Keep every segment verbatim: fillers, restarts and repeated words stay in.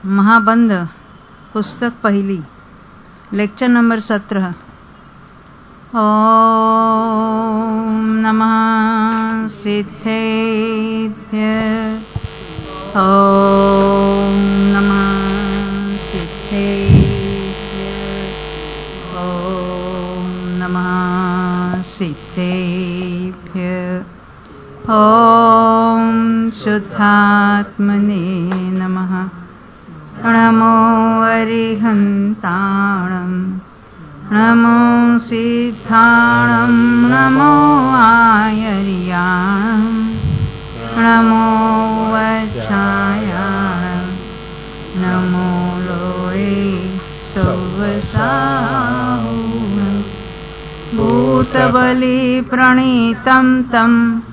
महाबंध पुस्तक पहली, lecture number सत्रह। ओम नमः सिद्धेभ्यः। ओम नमः सिद्धेभ्यः। ओम नमः सिद्धेभ्यः। ओम शुद्धात्मने नमः। नमो अरिहन्ताणं नमो सिद्धाणं नमो आयर्यां नमो वज्रायां नमो लोये सौवसाहुं भूतबली प्रणीतं तं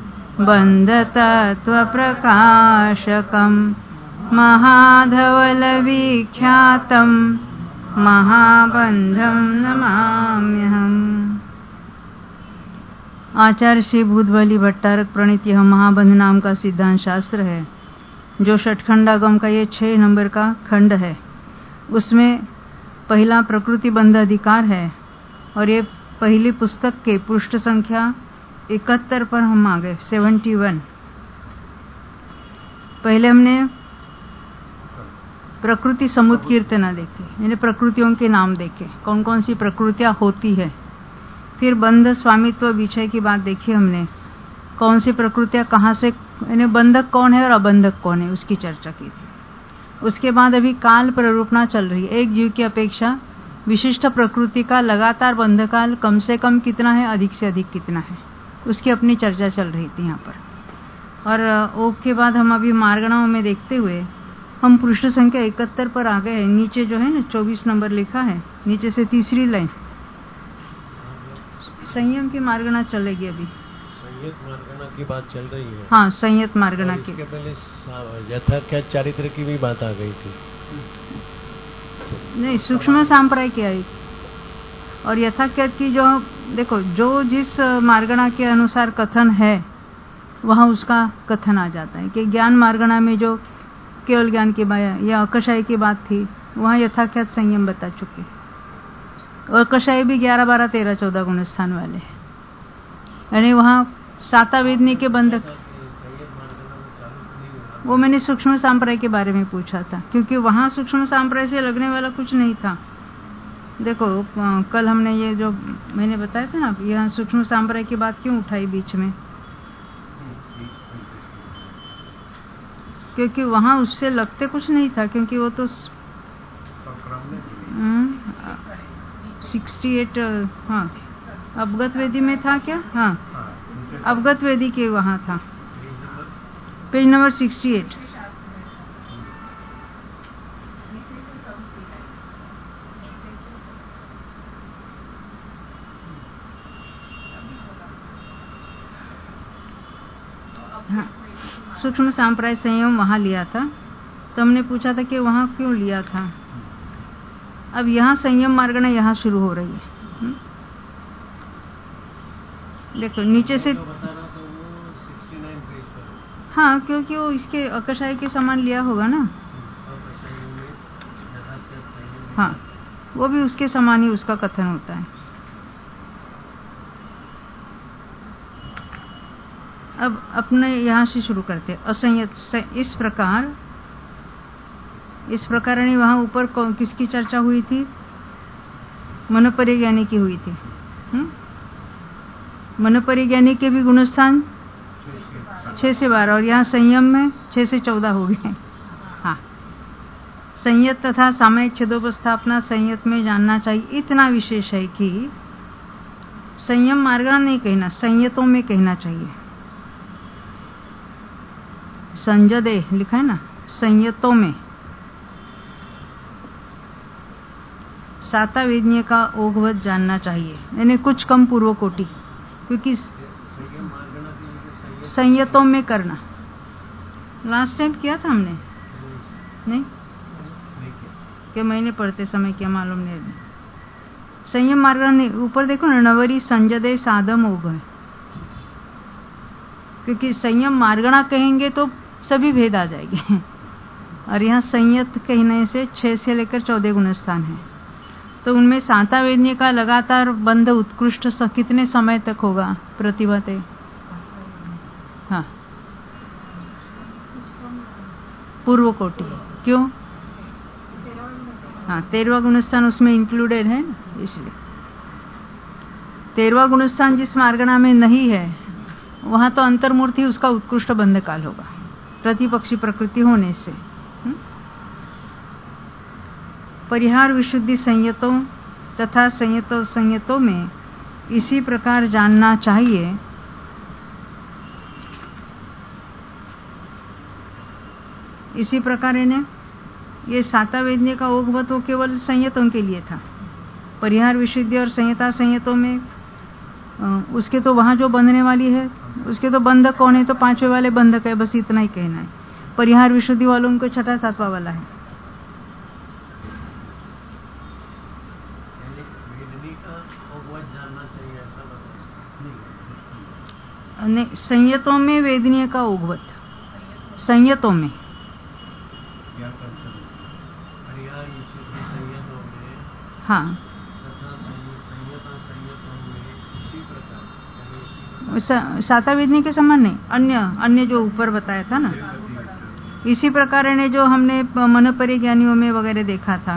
बन्धतत्त्वप्रकाशकम् महाधवलविख्यातं महाबंधं नमाम्यहम्। आचार्य श्री भूतबली भट्टारक प्रणीत यह महाबंध नाम का सिद्धांत शास्त्र है, जो षटखंडागम का ये छह नंबर का खंड है। उसमें पहला प्रकृति बंध अधिकार है और ये पहली पुस्तक के पृष्ठ संख्या इकहत्तर पर हम आ गए, सेवेंटी वन। पहले हमने प्रकृति समुत्कीर्तना देखी, यानी प्रकृतियों के नाम देखे, कौन कौन सी प्रकृतियां होती है। फिर बंध स्वामित्व विषय की बात देखी हमने, कौन सी प्रकृतियां कहाँ से, यानी बंधक कौन है और अबंधक कौन है, उसकी चर्चा की थी। उसके बाद अभी काल प्ररूपणा चल रही है। एक जीव की अपेक्षा विशिष्ट प्रकृति का लगातार बंधकाल कम से कम कितना है, अधिक से अधिक कितना है, उसकी अपनी चर्चा चल रही थी यहाँ पर। और ओक के बाद हम अभी मार्गणाओं में देखते हुए हम पृष्ठ संख्या इकहत्तर पर आ गए हैं। नीचे जो है ना चौबीस नंबर लिखा है, नीचे से तीसरी लाइन, संयम की मार्गणा चलेगी अभी। संयत मार्गणा की बात चल रही है। हाँ, संयत मार्गणा की। इसके पहले यथाख्यात चारित्र की भी बात आ गई थी। नहीं, सूक्ष्म सांप्राय की आई और यथाख्यात की जो देखो, जो जिस मार्गणा के अनुसार कथन है वहाँ उसका कथन आ जाता है। कि ज्ञान मार्गणा में जो केवल ज्ञान की बात या अकषाय की बात थी, वहाँ यथाख्यात संयम बता चुके। और अकषाय भी ग्यारह बारह तेरह चौदह गुण स्थान वाले हैं, यानी वहाँ साता वेदनी के बंधक। वो मैंने सूक्ष्म सांप्राय के बारे में पूछा था, क्योंकि वहाँ सूक्ष्म सांप्राय से लगने वाला कुछ नहीं था। देखो कल हमने ये जो मैंने बताया था ना, यहाँ सूक्ष्म सांप्राय की बात क्यों उठाई बीच में, क्योंकि वहां उससे लगते कुछ नहीं था। क्योंकि वो तो सिक्सटी एट, हाँ अवगत वेदी में था क्या, हाँ अवगत वेदी के वहां था, पेज नंबर सिक्सटी एट। हाँ, सूक्ष्म सांप्राय संयम वहां लिया था, तो हमने पूछा था कि वहां क्यों लिया था। अब यहाँ संयम मार्गणा यहाँ शुरू हो रही है। हुँ? देखो नीचे से, हाँ क्योंकि वो इसके अकषाय के समान लिया होगा ना, हाँ वो भी उसके समान ही उसका कथन होता है। अब अपने यहाँ से शुरू करते। असंयत इस प्रकार इस प्रकार यानी वहाँ ऊपर किसकी चर्चा हुई थी, मनोपरिज्ञानी की हुई थी। मनोपरिज्ञानी के भी गुणस्थान छह से बारह और यहाँ संयम में छह से चौदह हो गए। हाँ, संयत तथा सामयिक छेदोपस्थापना संयत में जानना चाहिए। इतना विशेष है कि संयम मार्गणा नहीं कहना, संयतों में कहना चाहिए। संजदे लिखा है ना, संयतों में। साता वेदनीय का ओघवत जानना चाहिए, यानी कुछ कम पूर्व कोटि, क्योंकि संयतों में करना लास्ट टाइम किया था हमने, नहीं कि महीने पढ़ते समय क्या मालूम नहीं। संयम मार्ग नहीं, ऊपर देखो ना, नवरी संजदे साधम ओघ है, क्योंकि संयम मार्गणा कहेंगे तो सभी भेद आ जाएंगे। और यहाँ संयत कहने से छह से लेकर चौदह गुणस्थान है। तो उनमें सातावेदनीय का लगातार बंध उत्कृष्ट कितने समय तक होगा प्रतिभाते? हाँ, पूर्व कोटि। क्यों? हाँ, तेरहवा गुणस्थान उसमें इंक्लूडेड है ना, इसलिए। तेरहवा गुणस्थान जिस मार्गणा में नहीं है वहां तो अंतर्मूर्ति उसका उत्कृष्ट बंध काल होगा प्रतिपक्षी प्रकृति होने से। हुँ? परिहार विशुद्धि संयतों तथा संयतों संयतों में इसी प्रकार जानना चाहिए। इसी प्रकार इन्हें ये सातावेदनीय का ओघवत वो केवल संयतों के लिए था। परिहार विशुद्धि और संयता संयतों में उसके तो वहां जो बंधने वाली है उसके तो बंधक कौन है? तो पांचवे वाले बंधक है, बस इतना ही कहना है। परिहार विशुद्धि वालों को छठा सातवां वाला है। नहीं, संयतों में वेदनीय का ओघवत, संयतों में। हाँ, सातावेदनीय के समान नहीं, अन्य अन्य जो ऊपर बताया था ना, इसी प्रकार ने जो हमने मन परिज्ञानियों में वगैरह देखा था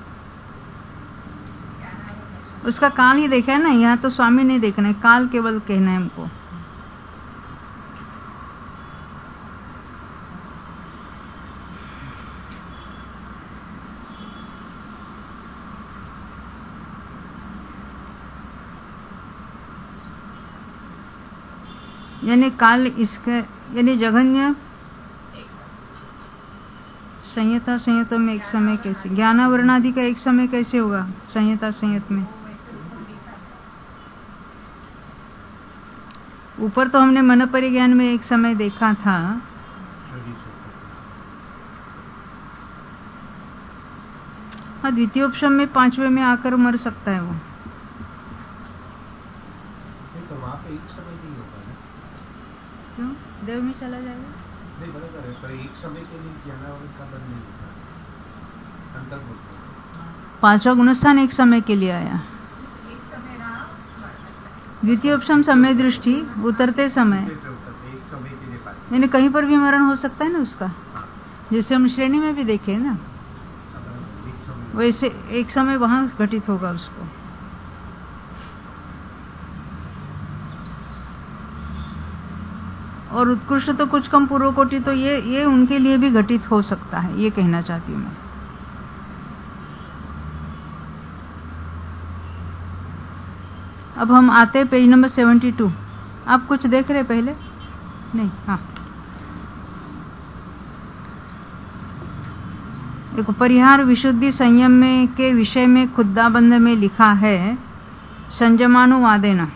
उसका काल ही देखा है ना। यहाँ तो स्वामी नहीं देखना है, काल केवल कहना है हमको। यानी काल इसके यानी जघन्य संयता संयतों में एक समय कैसे, ज्ञानावरण आदि का एक समय कैसे होगा संयता संयत में? ऊपर तो हमने मन परिज्ञान में एक समय देखा था। हाँ, द्वितीयोपशम में पांचवे में आकर मर सकता है वो। तो वहाँ पे एक समय नहीं होगा ना? क्यों? देव में चला जाएगा? नहीं, बराबर है, पर एक समय के लिए ज्ञानावरण का बंद नहीं होता, अंतर्मुख। पांचवा गुणस्थान एक समय के लिए आया। द्वितीयोपशम समय दृष्टि उतरते समय, यानी कहीं पर भी मरण हो सकता है ना उसका, जैसे हम श्रेणी में भी देखे ना, वैसे एक समय वहां घटित होगा उसको। और उत्कृष्ट तो कुछ कम पूर्व कोटि तो ये ये उनके लिए भी घटित हो सकता है, ये कहना चाहती हूँ मैं। अब हम आते हैं पेज नंबर सेवेंटी टू। आप कुछ देख रहे पहले? नहीं, हाँ, देखो, परिहार विशुद्धि संयम में के विषय में खुद्दाबंध में लिखा है संयमानुवादेन,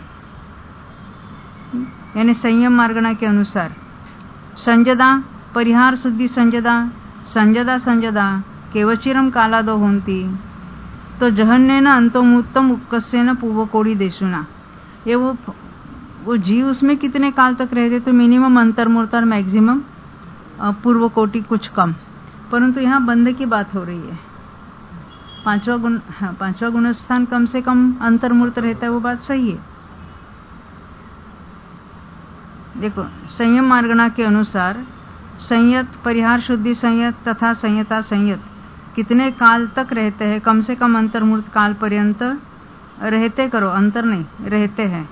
यानी संयम मार्गणा के अनुसार संजदा परिहार शुद्धि संजदा संजदा संजदा केवचिरम कालादो होंती तो जहन्नेन अंतोमुत्तम उपकस्येन पूर्वकोड़ी देशुना। ये वो वो जीव उसमें कितने काल तक रहते, तो मिनिमम अंतर्मूर्त और मैक्सिमम पूर्व कोटि कुछ कम, परंतु यहाँ बंध की बात हो रही है। पांचवा गुण, हाँ, पांचवा गुणस्थान कम से कम अंतर्मूर्त रहता है, वो बात सही है। देखो, संयम मार्गणा के अनुसार संयत परिहार शुद्धि संयत तथा संयता संयत कितने काल तक रहते हैं? कम से कम अंतर्मूर्त काल पर्यंत रहते, करो अंतर नहीं, रहते हैं।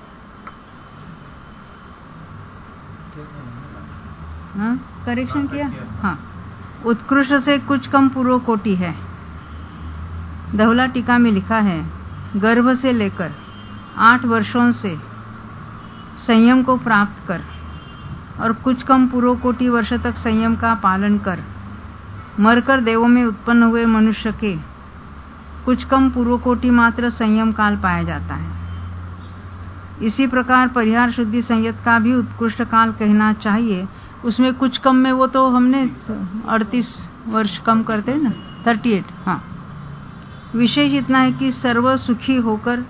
हाँ, करेक्शन किया? हाँ, उत्कृष्ट से कुछ कम पूर्व कोटि है। धवला टीका में लिखा है गर्भ से लेकर आठ वर्षों से संयम को प्राप्त कर और कुछ कम पूर्व कोटि वर्ष तक संयम का पालन कर मरकर देवों में उत्पन्न हुए मनुष्य के कुछ कम पूर्व कोटि मात्र संयम काल पाया जाता है। इसी प्रकार परिहार शुद्धि संयत का भी उत्कृष्ट काल कहना चाहिए। उसमें कुछ कम में वो तो हमने अड़तीस वर्ष कम करते हैं ना, अड़तीस। हाँ, विशेष इतना है कि सर्व सुखी होकर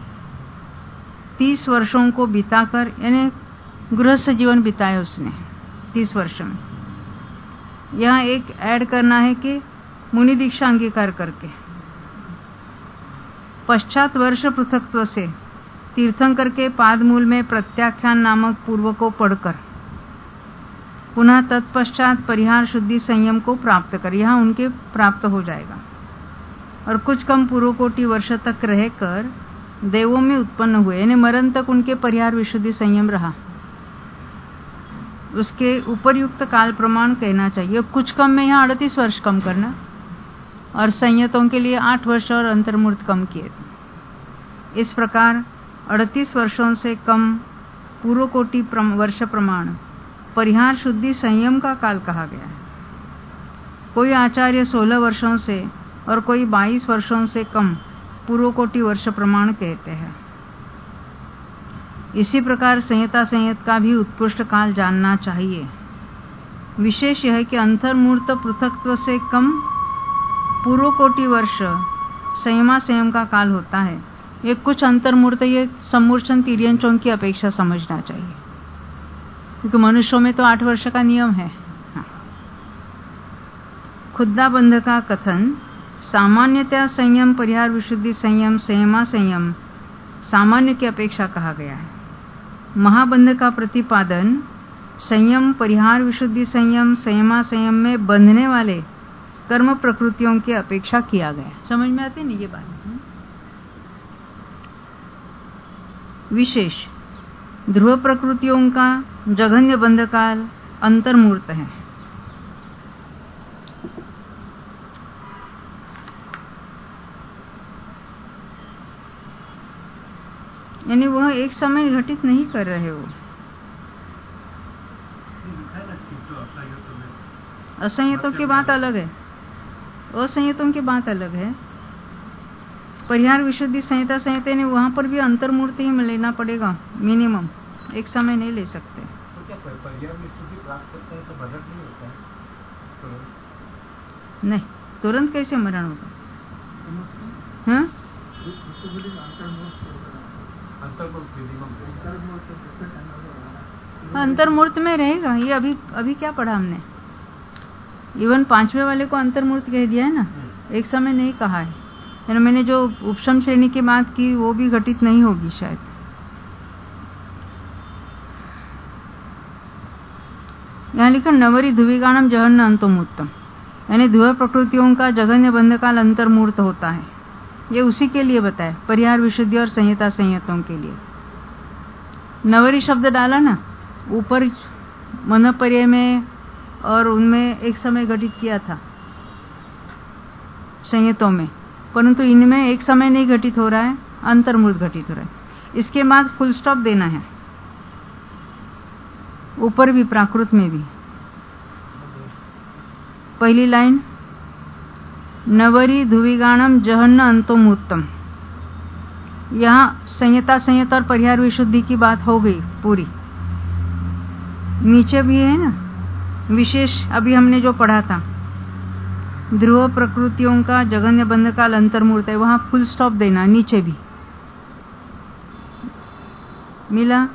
तीस वर्षों को बिताकर, यानी गृहस्थ जीवन बिताया उसने तीस वर्ष में, यहाँ एक ऐड करना है कि मुनि दीक्षा अंगीकार करके पश्चात वर्ष पृथकत्व से तीर्थंकर के पादमूल में प्रत्याख्यान नामक पूर्व को पढ़कर पुनः तत्पश्चात परिहार शुद्धि संयम को प्राप्त कर, यहाँ उनके प्राप्त हो जाएगा। और कुछ कम पूर्व कोटि वर्ष तक रहकर देवों में उत्पन्न हुए, यानी मरण तक उनके परिहार विशुद्धि संयम रहा। उसके उपरयुक्त काल प्रमाण कहना चाहिए। कुछ कम में यहाँ अड़तीस वर्ष कम करना और संयतों के लिए आठ वर्ष और अंतर्मूर्त कम किए थे। इस प्रकार अड़तीस वर्षों से कम पूर्व कोटि वर्ष प्रमाण परिहार शुद्धि संयम का काल कहा गया है। कोई आचार्य सोलह वर्षों से और कोई बाईस वर्षों से कम पूर्व कोटि वर्ष प्रमाण कहते हैं। इसी प्रकार संहिता संयत का भी उत्कृष्ट काल जानना चाहिए। विशेष यह है कि अंतर्मूर्त पृथकत्व से कम पूर्व कोटि वर्ष संयमा संयम का काल होता है। ये कुछ अंतर्मूर्त ये सम्मूर्छन तिर्यंचों की अपेक्षा समझना चाहिए, क्योंकि मनुष्यों में तो आठ वर्ष का नियम है। हाँ। खुद्दा बंध का कथन सामान्यतया संयम परिहार विशुद्धि संयम संयमा संयम सामान्य की अपेक्षा कहा गया है। महाबंध का प्रतिपादन संयम परिहार विशुद्धि संयम संयमा संयम में बंधने वाले कर्म प्रकृतियों की अपेक्षा किया गया। समझ में आती नहीं ये बात? विशेष ध्रुव प्रकृतियों का जघन्य बंध काल अंतर्मूर्त है। यानी वह एक समय घटित नहीं कर रहे हो। असंयतों की बात अलग है, असंयतों की बात अलग है। परिहार विशुद्धि संहिता संहिता ने वहां पर भी अंतर्मूर्ति ही लेना पड़ेगा मिनिमम, एक समय नहीं ले सकते। तो क्या परिहार विशुद्धि प्राप्त करते हैं तो मरण नहीं होता है? तो नहीं, तुरंत कैसे मरण होगा? हाँ? अंतर्मूर्त में रहेगा। ये अभी अभी क्या पढ़ा हमने? इवन पांचवे वाले को अंतर्मूर्त कह दिया है ना, एक समय नहीं कहा है। यानी मैंने जो उपशम श्रेणी की बात की वो भी घटित नहीं होगी शायद। यहाँ लिखा नवरी ध्रुविगाणम जघन्य अंतोमूर्तम, यानी ध्रुव प्रकृतियों का जघन्य बंध काल अंतर्मूर्त होता है। ये उसी के लिए बताया, परिहार विशुद्धि और संहिता संयतों के लिए। नवरी शब्द डाला ना ऊपर मन पर्याय में, और उनमें एक समय घटित किया था संयतों में, परंतु इनमें एक समय नहीं घटित हो रहा है, अंतर्मूर्त घटित हो रहा है। इसके बाद फुल स्टॉप देना है, ऊपर भी प्राकृत में भी। पहली लाइन नवरी ध्रुविगाणम जहन्न अंतोमूर्तम, यहाँ संहिता संयत और परिहार विशुद्धि की बात हो गई पूरी। नीचे भी है ना विशेष, अभी हमने जो पढ़ा था ध्रुव प्रकृतियों का जघन्य बंध काल अंतर्मूर्त है, वहां फुल स्टॉप देना। नीचे भी मिला,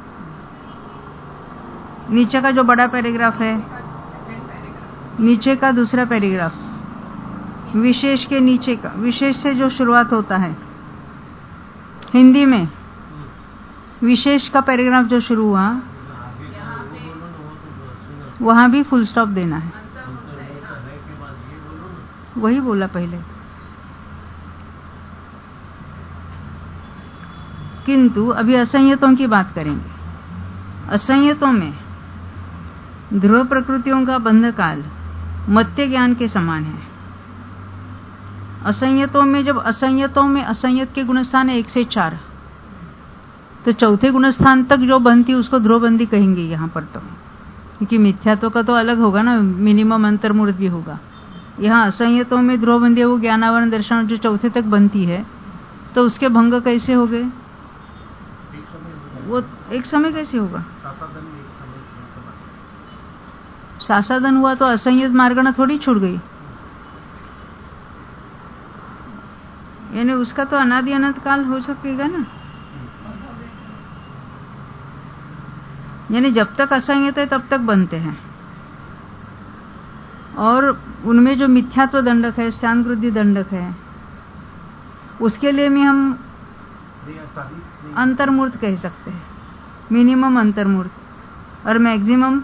नीचे का जो बड़ा पैराग्राफ है, नीचे का दूसरा पैराग्राफ विशेष के नीचे का, विशेष से जो शुरुआत होता है हिंदी में, विशेष का पैराग्राफ जो शुरू हुआ वहां भी फुल स्टॉप देना है। वही बोला पहले। किंतु अभी असंयतों की बात करेंगे। असंयतों में ध्रुव प्रकृतियों का बंध काल मत्य ज्ञान के समान है। असंयतों में जब असंयतों में असंयत के गुणस्थान है एक से चार, तो चौथे गुणस्थान तक जो बनती उसको ध्रुवबंदी कहेंगे यहाँ पर, तो क्योंकि मिथ्यात्व का तो अलग होगा ना, मिनिमम अंतर्मूर्त भी होगा। यहाँ असंयतों में ध्रुवबंदी वो ज्ञानावरण दर्शन जो चौथे तक बनती है, तो उसके भंग कैसे हो गए? वो एक समय कैसे होगा? सासाधन हुआ तो असंयत मार्गना थोड़ी छूट गई, यानी उसका तो अनादि अनंत काल हो सकेगा ना। यानी जब तक असंयत है तब तक बनते हैं, और उनमें जो मिथ्यात्व दंडक है, स्यानवृद्धि दंडक है, उसके लिए भी हम अंतर्मूर्त कह सकते हैं, मिनिमम अंतर्मूर्त, और मैक्सिमम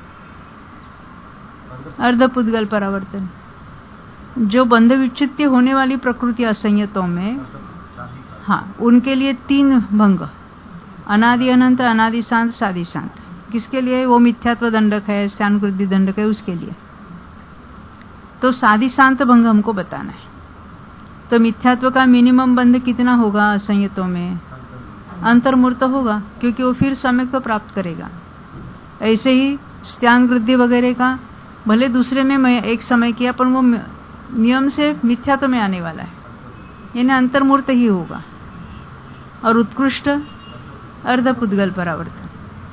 अर्धपुद्गल परावर्तन। जो बंध विच्छित्ति होने वाली प्रकृति असंयतों में, हाँ, उनके लिए तीन भंग, अनादि अनंत, अनादि शांत, सादि शांत। किसके लिए? वो मिथ्यात्व दंडक है, स्यानवृद्धि दंडक है, उसके लिए। तो सादि शांत भंग हमको बताना है। तो मिथ्यात्व का मिनिमम बंध कितना होगा असंयतों में? अंतर्मूर्त होगा, क्योंकि वो फिर सम्यक को प्राप्त करेगा। ऐसे ही स्त्यान वृद्धि वगैरह का भले दूसरे में मैं एक समय किया, पर वो नियम से मिथ्यात्व में आने वाला है, यानी अंतर्मूर्त ही होगा। और उत्कृष्ट अर्धपुद्गल परावर्तन,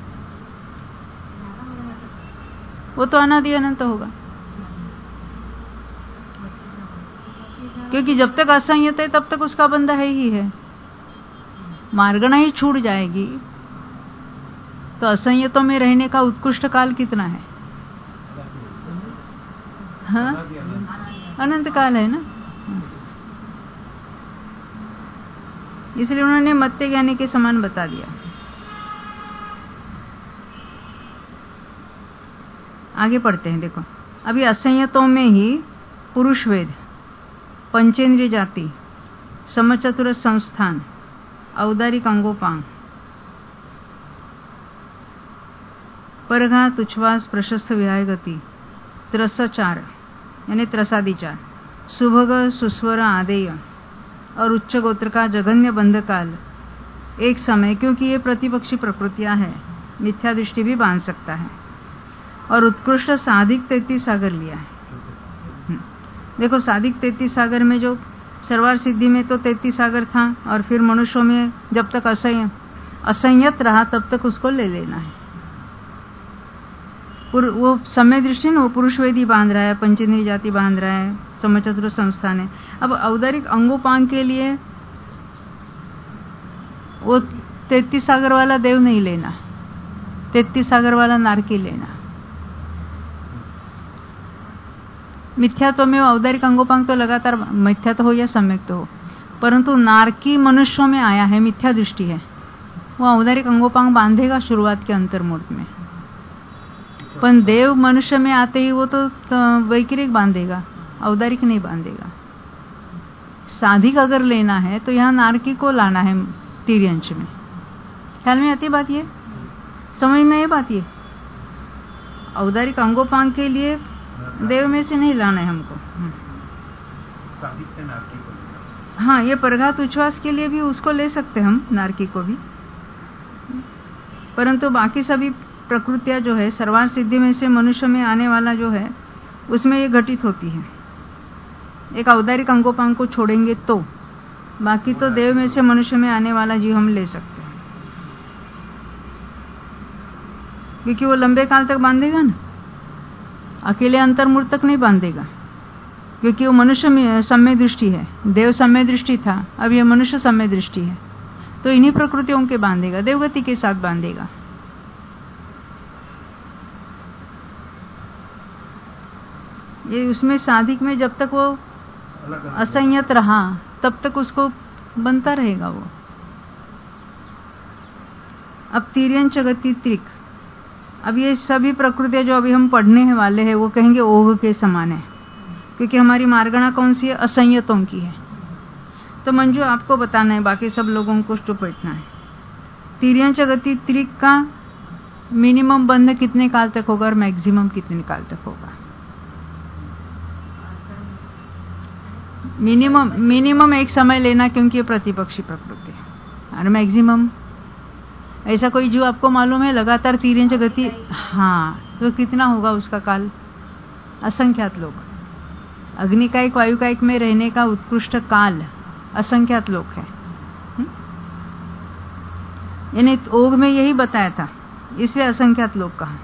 वो तो अनादि अनंत होगा, क्योंकि जब तक असंयत है तब तक उसका बंध है ही है। मार्गणा ही छूट जाएगी तो असंयतों में रहने का उत्कृष्ट काल कितना है? हाँ, अनंत काल है ना। इसलिए उन्होंने मत्स्य ज्ञानी के समान बता दिया। आगे पढ़ते हैं, देखो। अभी असंयतों में ही पुरुष वेद, पंचेंद्रिय जाति, समचतुर संस्थान, औदारिक अंगोपांग, परघात, उच्छ्वास, प्रशस्त विहाय गति, त्रसचार यानी त्रसादिचार, सुभग, सुस्वर, आदेय और उच्च गोत्र का जघन्य बंध काल एक समय, क्योंकि ये प्रतिपक्षी प्रकृतियां हैं, मिथ्या दृष्टि भी बांध सकता है। और उत्कृष्ट साधिक तैतीस सागर लिया है। देखो, साधिक तैतीस सागर में जो सर्वार सिद्धि में तो तैतीस सागर था, और फिर मनुष्यों में जब तक असंय असंयत रहा तब तक उसको ले लेना है। वो समय दृष्टि न, वो पुरुष वेदी बांध रहा है, पंचेंद्रिय जाति बांध रहा है, समचतुर संस्थान है। अब औदारिक अंगोपांग के लिए वो तैतीस सागर वाला देव नहीं लेना, तैतीस सागर वाला नारकी लेना। मिथ्यात्व में औदारिक अंगोपांग तो लगातार मिथ्यात्व हो या सम्यक तो हो, परंतु नारकी मनुष्यों में आया है, मिथ्या दृष्टि है, वो औदारिक अंगोपांग बांधेगा शुरुआत के अंतर्मूर्त में। पण देव मनुष्य में आते ही वो तो वैकिरिक बांधेगा, औदारिक नहीं बांधेगा। साधिक अगर लेना है तो यहाँ नारकी को लाना है तिर्यंश में। ख्याल में आती बात? ये समझ में ये बात? ये औदारिक अंगोपांग के लिए देव में से नहीं लाना है हमको। हाँ, ये परघात उच्छ्वास के लिए भी उसको ले सकते हम, नारकी को भी, परंतु बाकी सभी प्रकृतियां जो है सर्वार सिद्धि में से मनुष्य में आने वाला जो है उसमें ये घटित होती है। एक औदारिक अंगोपांग को छोड़ेंगे तो बाकी तो देव में से मनुष्य में आने वाला जीव हम ले सकते हैं, क्योंकि वो लंबे काल तक बांधेगा ना, अकेले अंतर्मूर्त तक नहीं बांधेगा, क्योंकि वो मनुष्य में सम्य दृष्टि है। देव सम्य दृष्टि था, अब ये मनुष्य सम्य दृष्टि है, तो इन्हीं प्रकृतियों के बांधेगा, देवगति के साथ बांधेगा। ये उसमें साधिक में जब तक वो असंयत रहा तब तक उसको बनता रहेगा वो। अब तिर्यंच गति त्रिक, अब ये सभी प्रकृतियां जो अभी हम पढ़ने वाले हैं वो कहेंगे ओघ के समान है, क्योंकि हमारी मार्गणा कौन सी है? असंयतों की है। तो मंजू आपको बताना है, बाकी सब लोगों को चुप बैठना है। तिर्यंच गति त्रिक का मिनिमम बंध कितने काल तक होगा और मैक्सिमम कितने काल तक होगा? मिनिमम मिनिमम एक समय लेना, क्योंकि ये प्रतिपक्षी प्रकृति है। और मैक्सिमम ऐसा कोई जो आपको मालूम है लगातार तिर्यंच गति? हाँ, तो कितना होगा उसका काल? असंख्यात लोग। अग्निकायिक वायुकायिक में रहने का उत्कृष्ट काल असंख्यात लोग है। यानी ओघ में यही बताया था, इसलिए असंख्यात लोग कहा।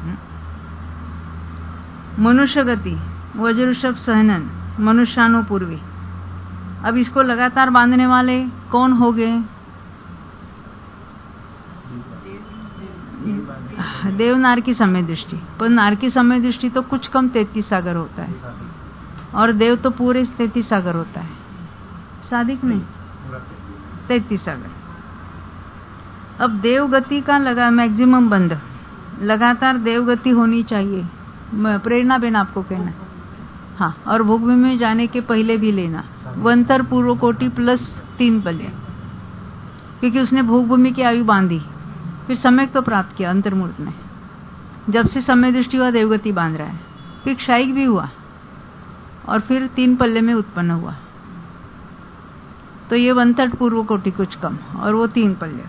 मनुष्य गति, वज्रषभ सहनन, मनुष्यानुपूर्वी। अब इसको लगातार बांधने वाले कौन हो गए? देव नार की समय दृष्टि, पर नार की समय दृष्टि तो कुछ कम तैतीस सागर होता है और देव तो पूरे तैतीस सागर होता है, सादिक नहीं तैतीस सागर। अब देव गति का लगा मैक्सिमम बंध, लगातार देव गति होनी चाहिए, प्रेरणा बेन आपको कहना, हाँ, और भोगभूमि में जाने के पहले भी लेना वंतर पूर्व कोटि प्लस तीन पल्ले, क्योंकि उसने भोगभूमि की आयु बांधी, फिर समय तो प्राप्त किया अंतर्मूर्त ने, जब से समय दृष्टि हुआ देवगति बांध रहा है, फिर क्षायिक भी हुआ और फिर तीन पल्ले में उत्पन्न हुआ, तो ये वंतर पूर्व कोटि कुछ कम और वो तीन पल्ले।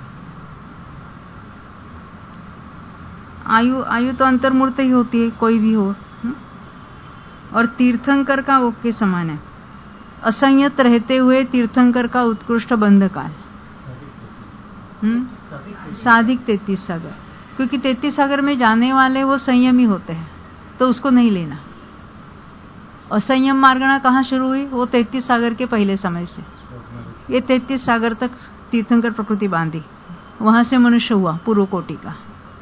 आयु आयु तो अंतर्मूर्त ही होती है, कोई भी हो, और तीर्थंकर का ओक के समान है, असंयत रहते हुए तीर्थंकर का उत्कृष्ट बंध काल, साधिक तैतीस सागर, क्योंकि तैतीस सागर में जाने वाले वो संयमी होते हैं, तो उसको नहीं लेना। असंयम मार्गणा कहाँ शुरू हुई? वो तैतीस सागर के पहले समय से, ये तैतीस सागर तक तीर्थंकर प्रकृति बांधी, वहां से मनुष्य हुआ पूर्व कोटि का।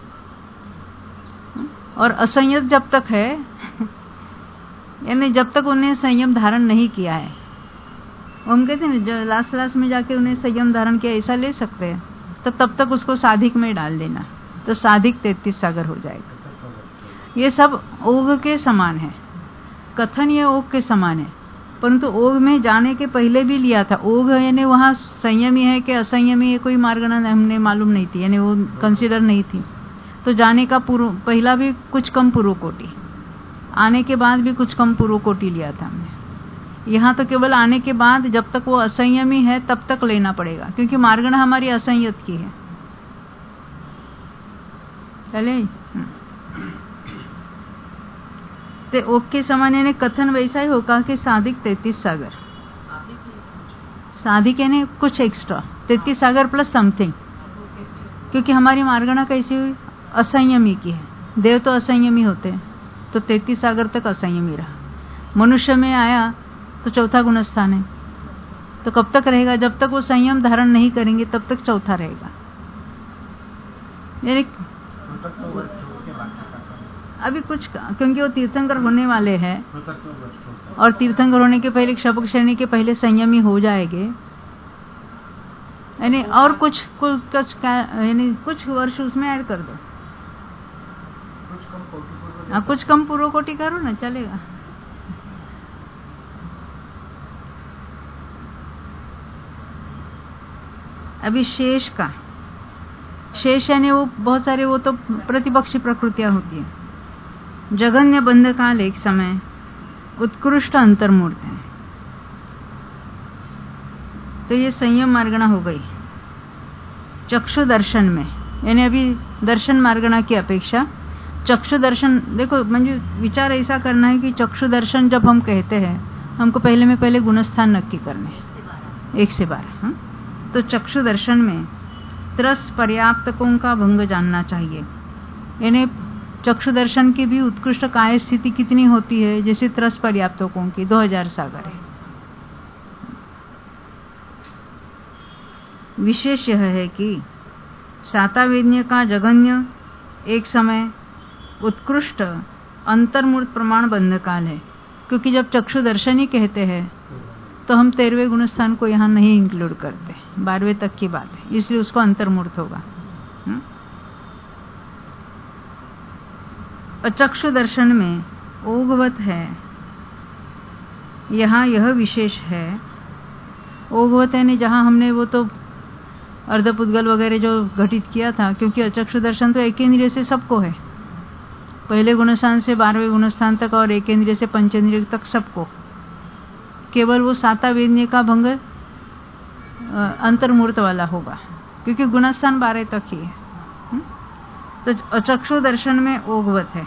और असंयत जब तक है, यानी जब तक उन्हें संयम धारण नहीं किया है, हम कहते हैं ना लास्ट लास्ट में जाके उन्हें संयम धारण किया, ऐसा ले सकते हैं, तो तब तक उसको साधिक में डाल देना, तो साधिक तैतीस सागर हो जाएगा। ये सब ओघ के समान है, कथन ये ओघ के समान है, परंतु ओघ में जाने के पहले भी लिया था। ओघ यानी वहां संयमी है कि असंयमी है कोई मार्गणा हमने मालूम नहीं थी, यानी वो कंसिडर नहीं थी, तो जाने का पूर्व पहला भी कुछ कम पूर्व कोटि, आने के बाद भी कुछ कम पूर्व कोटि लिया था हमने। यहाँ तो केवल आने के बाद जब तक वो असंयमी है तब तक लेना पड़ेगा, क्योंकि मार्गणा हमारी असंयत की है चले। ते ओक के समान यानी कथन वैसा ही होगा कि साधिक तैतीस सागर, साधिक यानी कुछ एक्स्ट्रा, तैतीस सागर प्लस समथिंग, क्योंकि हमारी मार्गणा कैसी हुई? असंयमी की है, देव तो असंयमी होते हैं, तो तैतीस सागर तक असंयमी रहा। मनुष्य में आया तो चौथा गुणस्थान है, तो कब तक रहेगा? जब तक वो संयम धारण नहीं करेंगे तब तक चौथा रहेगा। यानी अभी कुछ, क्योंकि वो तीर्थंकर होने वाले हैं और तीर्थंकर होने के पहले क्षपक श्रेणी के पहले संयमी हो जाएंगे, यानी और कुछ कुछ यानी कुछ वर्ष उसमें ऐड कर दो, हाँ कुछ कम पूर्व कोटि करो ना, चलेगा। अभी शेष का, शेष यानी वो बहुत सारे वो तो प्रतिपक्षी प्रकृतियां होती है। जघन्य बंध काल एक समय उत्कृष्ट अंतर्मूर्त है, तो ये संयम मार्गणा हो गई। चक्षु दर्शन में, यानी अभी दर्शन मार्गणा की अपेक्षा चक्षु दर्शन, देखो म्हणजे विचार ऐसा करना है कि चक्षु दर्शन जब हम कहते हैं, हमको पहले में पहले गुणस्थान नक्की करने एक से बारह। तो चक्षु दर्शन में त्रस पर्याप्तकों का भंग जानना चाहिए, यानी चक्षु दर्शन की भी उत्कृष्ट काय स्थिति कितनी होती है, जैसे त्रस पर्याप्तकों की दो हजार सागर है। विशेष यह है कि सातावेद्य का जघन्य एक समय उत्कृष्ट अंतर्मूर्त प्रमाण बंध काल है, क्योंकि जब चक्षु दर्शन ही कहते हैं तो हम तेरहवें गुणस्थान को यहाँ नहीं इंक्लूड करते, बारहवें तक की बात है, इसलिए उसको अंतर्मूर्त होगा। चक्षु दर्शन में ओघवत है, यहाँ यह विशेष है। ओघवत यानी जहाँ हमने वो तो अर्धपुद्गल वगैरह जो घटित किया था, क्योंकि अचक्षु दर्शन तो एक इंद्रिय से सबको है, पहले गुणस्थान से बारहवें गुणस्थान तक और एक इंद्रिय से पंचेंद्रिय तक सबको, केवल वो सातावेद्य का भंग अंतर्मूर्त वाला होगा, क्योंकि गुणस्थान बारह तक ही है। तो अचक्षु दर्शन में ओघवत है।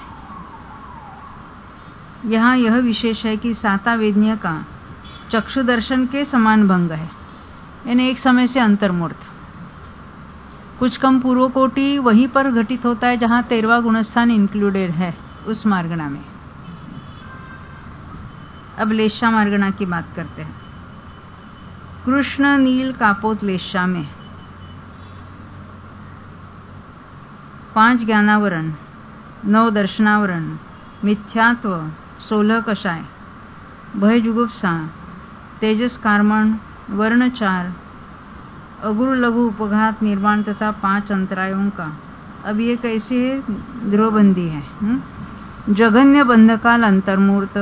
यहाँ यह विशेष है कि सातावेद्य का चक्षु दर्शन के समान भंग है, यानी एक समय से अंतर्मूर्त, कुछ कम पूर्व कोटि वहीं पर घटित होता है जहां तेरहवां गुणस्थान इंक्लूडेड है उस मार्गणा में। अब लेशा मार्गणा की बात करते हैं। कृष्ण नील कापोत लेशा में पांच ज्ञानावरण, नौ दर्शनावरण, मिथ्यात्व, सोलह कषाय, भय जुगुप्सा, तेजस कार्मण, वर्णचार, अगुरु लघु उपघात निर्माण तथा पांच अंतरायों का। अब ये कैसे है? ध्रुवबंदी है। हुँ? जघन्य बंधकाल अंतर्मूर्त,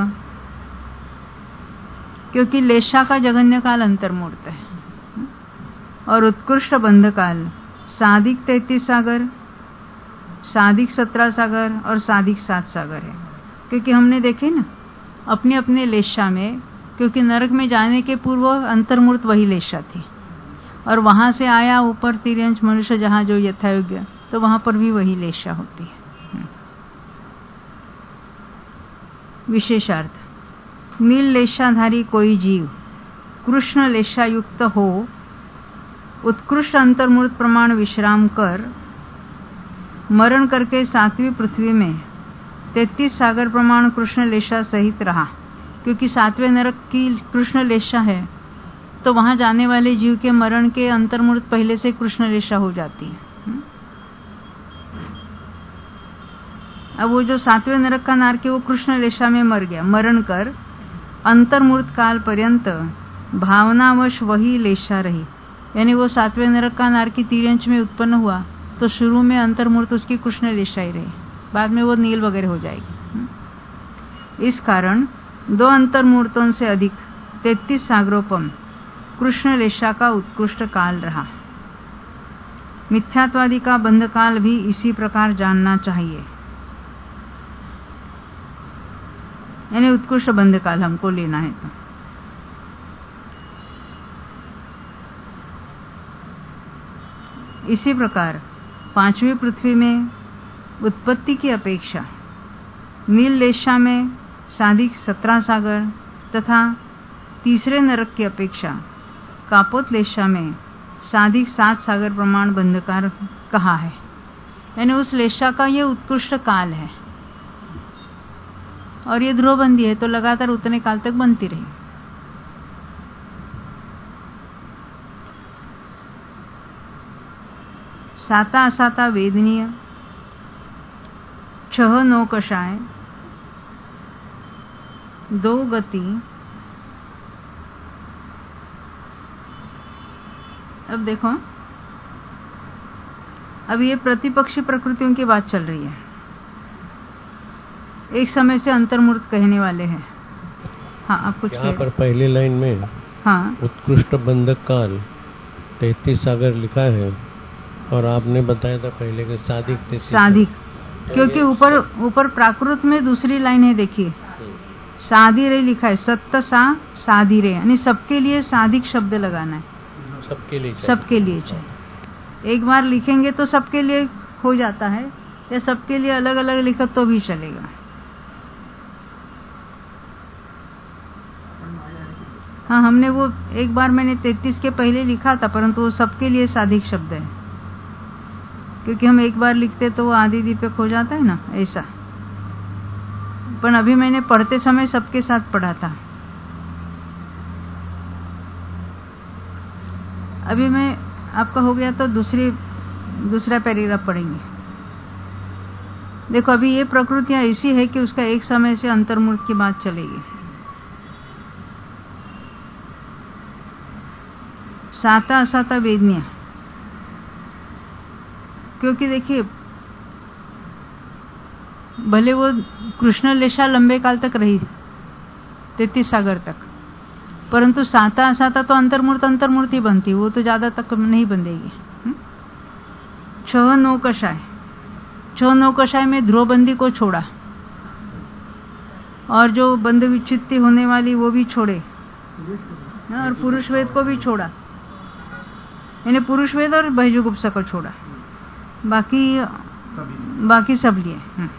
क्योंकि लेशा का जघन्य काल अंतर्मूर्त है। और उत्कृष्ट बंधकाल साधिक तैतीस सागर, साधिक सत्रह सागर और साधिक सात सागर है। क्योंकि हमने देखे ना अपने अपने लेशा में, क्योंकि नरक में जाने के पूर्व अंतर्मूर्त वही लेशा थी, और वहां से आया ऊपर तिर्यंश मनुष्य जहां जो यथायोग्य, तो वहां पर भी वही लेशा होती है। विशेषार्थ, नील लेशाधारी कोई जीव कृष्ण लेशा युक्त हो उत्कृष्ट अंतर्मूर्त प्रमाण विश्राम कर मरण करके सातवीं पृथ्वी में तैतीस सागर प्रमाण कृष्ण लेशा सहित रहा। क्योंकि सातवें नरक की कृष्ण लेशा है, तो वहां जाने वाले जीव के मरण के अंतर्मूर्त पहले से कृष्ण लेशा हो जाती है। अब वो जो सातवें नरक का नारकी वो कृष्ण लेशा में मर गया, मरण कर अंतर्मूर्त काल पर्यंत भावनावश वही लेशा रही। यानी वो सातवें नरक का नारकी तिर्यंश में उत्पन्न हुआ तो शुरू में अंतर्मूर्त उसकी कृष्ण लेशा ही रही, बाद में वो नील वगैरह हो जाएगी। इस कारण दो अंतर्मूर्तों से अधिक तैतीस सागरोपम कृष्ण लेशा का उत्कृष्ट काल रहा। मिथ्यात्वादि का बंधकाल भी इसी प्रकार जानना चाहिए। यानी उत्कृष्ट बंधकाल हमको लेना है। तो इसी प्रकार पांचवी पृथ्वी में उत्पत्ति की अपेक्षा नील लेशा में साधिक सत्रह सागर तथा तीसरे नरक की अपेक्षा कापोत लेशा में साधिक सात सागर प्रमाण बंधकार कहा है। यानी उस लेशा का ये उत्कृष्ट काल है और ये ध्रुवबंदी है, तो लगातार उतने काल तक बनती रही। साता असाता वेदनीय, छह नौ कषाय, दो गति। अब देखो, अब ये प्रतिपक्षी प्रकृतियों की बात चल रही है। एक समय से अंतर्मूर्त कहने वाले हैं। हाँ, आप कुछ यहाँ पर पहली लाइन में हाँ उत्कृष्ट बंधक काल तैतीस सागर लिखा है, और आपने बताया था पहले के साधिक साधिक, क्योंकि ऊपर ऊपर प्राकृत में दूसरी लाइन है, देखिए साधी रे लिखा है, सत्य सा साधी रे, यानी सबके लिए साधिक शब्द लगाना है। सबके लिए सबके लिए चाहिए। एक बार लिखेंगे तो सबके लिए हो जाता है, या सबके लिए अलग अलग लिखा तो भी चलेगा। हाँ, हमने वो एक बार मैंने तैतीस के पहले लिखा था, परंतु वो सबके लिए साधिक शब्द है, क्योंकि हम एक बार लिखते तो वो आदि दीपक हो जाता है ना, ऐसा। पर अभी मैंने पढ़ते समय सबके साथ पढ़ा था। अभी मैं आपका हो गया तो दूसरी दूसरा पैराग्राफ पढ़ेंगे। देखो, अभी ये प्रकृतियां ऐसी है कि उसका एक समय से अंतर्मूर्त की बात चलेगी। साता असाता वेदनीय, क्योंकि देखिए भले वो कृष्ण लेशा लंबे काल तक रही तैतीस सागर तक, परंतु साता असाता तो अंतर्मूर्त अंतर्मूर्त ही बनती, वो तो ज्यादा तक नहीं बंधेगी। छह नौ कषाय, छह नौ कषाय में ध्रुवबंदी को छोड़ा और जो बंध विच्छित्ति होने वाली वो भी छोड़े, और पुरुष वेद को भी छोड़ा, यानी पुरुष वेद और भयजुगुप्सा को छोड़ा, बाकी बाकी सब लिए।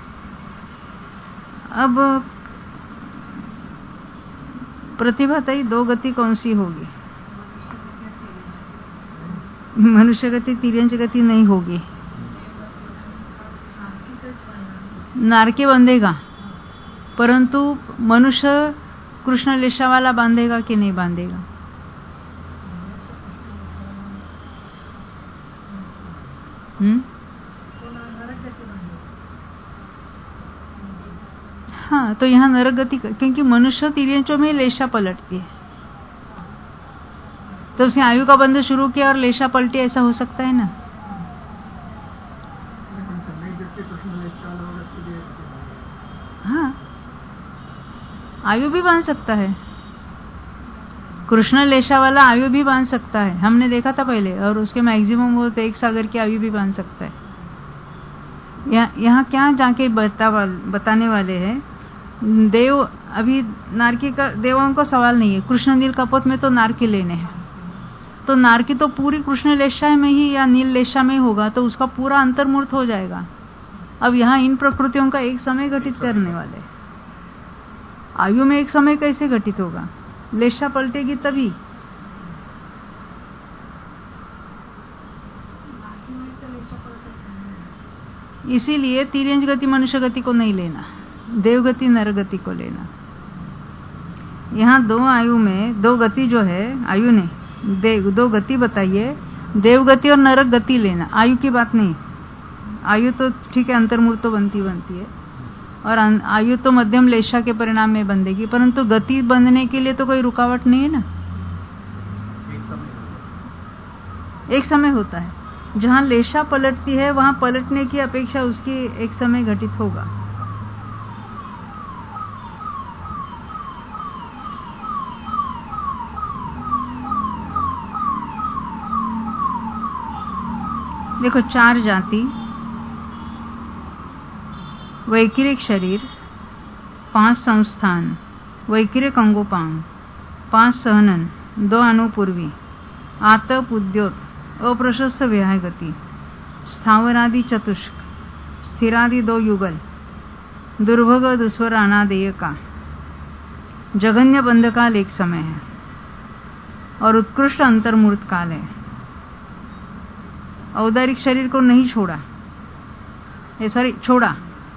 अब प्रतिभा तई दो गति कौन सी होगी? मनुष्य गति, तिर्यंश गति नहीं होगी। नारकी बांधेगा, परंतु मनुष्य कृष्ण लेशा वाला बांधेगा कि नहीं बांधेगा? हम्म हाँ, तो यहाँ नरक गति, क्योंकि मनुष्य तिर्यंचों में लेशा पलटती है, तो उसने आयु का बंध शुरू किया और लेशा पलटी, ऐसा हो सकता है ना। हाँ, आयु भी बांध सकता है, कृष्ण लेशा वाला आयु भी बांध सकता है, हमने देखा था पहले, और उसके मैक्सिमम वो तो एक सागर की आयु भी बांध सकता है। यहाँ यहाँ क्या जाके बता बताने वाले हैं देव, अभी नारकी का देवों को सवाल नहीं है, कृष्ण नील कपोत में तो नारकी लेने हैं, तो नारकी तो पूरी कृष्ण लेशा में ही या नील लेशा में होगा, तो उसका पूरा अंतर्मूर्त हो जाएगा। अब यहाँ इन प्रकृतियों का एक समय घटित करने वाले, आयु में एक समय कैसे घटित होगा, लेशा पलटेगी तभी। इसीलिए तिर्यंच गति मनुष्य गति को नहीं लेना, देवगति नरगति को लेना। यहाँ दो आयु में दो गति जो है, आयु नहीं देव, दो गति बताइए, देवगति और नरक गति लेना, आयु की बात नहीं। आयु तो ठीक है, अंतर्मूर्त तो बनती बनती है, और आयु तो मध्यम लेशा के परिणाम में बंधेगी, परंतु गति बंधने के लिए तो कोई रुकावट नहीं है ना। एक समय होता है, जहां लेशा पलटती है वहां पलटने की अपेक्षा उसकी एक समय घटित होगा। देखो, चार जाति, वैकिरिक शरीर, पांच संस्थान, वैकिरिक अंगोपांग, पांच सहनन, दो अनुपूर्वी, आतप उद्योत, अप्रशस्त व्याय गति, स्थावरादि चतुष्क, स्थिरादि दो युगल, दुर्भग दुस्वर अनादेय का, जघन्य बंध काल एक समय है, और उत्कृष्ट अंतर्मूर्त काल है। औदारिक शरीर को नहीं छोड़ा, ये सॉरी छोड़ा,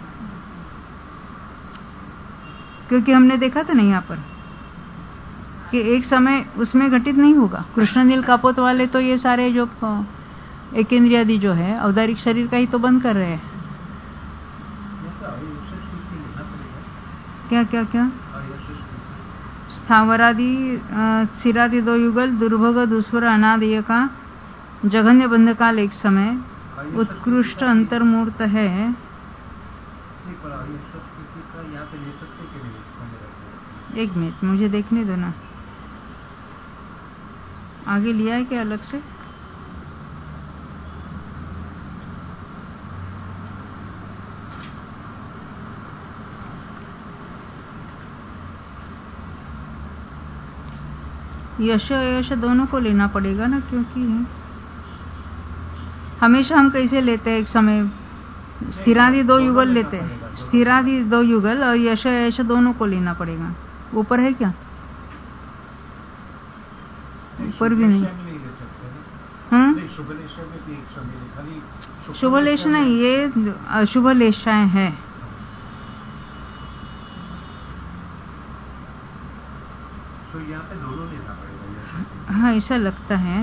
क्योंकि हमने देखा था नहीं यहाँ पर कि एक समय उसमें घटित नहीं होगा। कृष्ण नील कापोत वाले तो ये सारे जो एक इंद्रियादि जो है औदारिक शरीर का ही तो बंद कर रहे हैं। क्या क्या क्या स्थावरादि सिरादि दो युगल, दुर्भोग दुस्वर अनादेय का, जघन्य बंध काल एक समय, उत्कृष्ट अंतर्मूर्त है। एक मिनट मुझे देखने दो ना, आगे लिया है क्या अलग से? यश यश दोनों को लेना पड़ेगा ना, क्योंकि हमेशा हम कैसे लेते हैं, एक समय स्थिरादि दो युगल लेते हैं, स्थिरादि दो युगल और यश यश दोनों को लेना पड़ेगा। ऊपर है क्या? ऊपर भी नहीं। हाँ, शुभ लेश नहीं, ये अशुभ लेशाएं हैं। तो यहाँ पे दोनों लेना पड़ेगा। हाँ, ऐसा लगता है।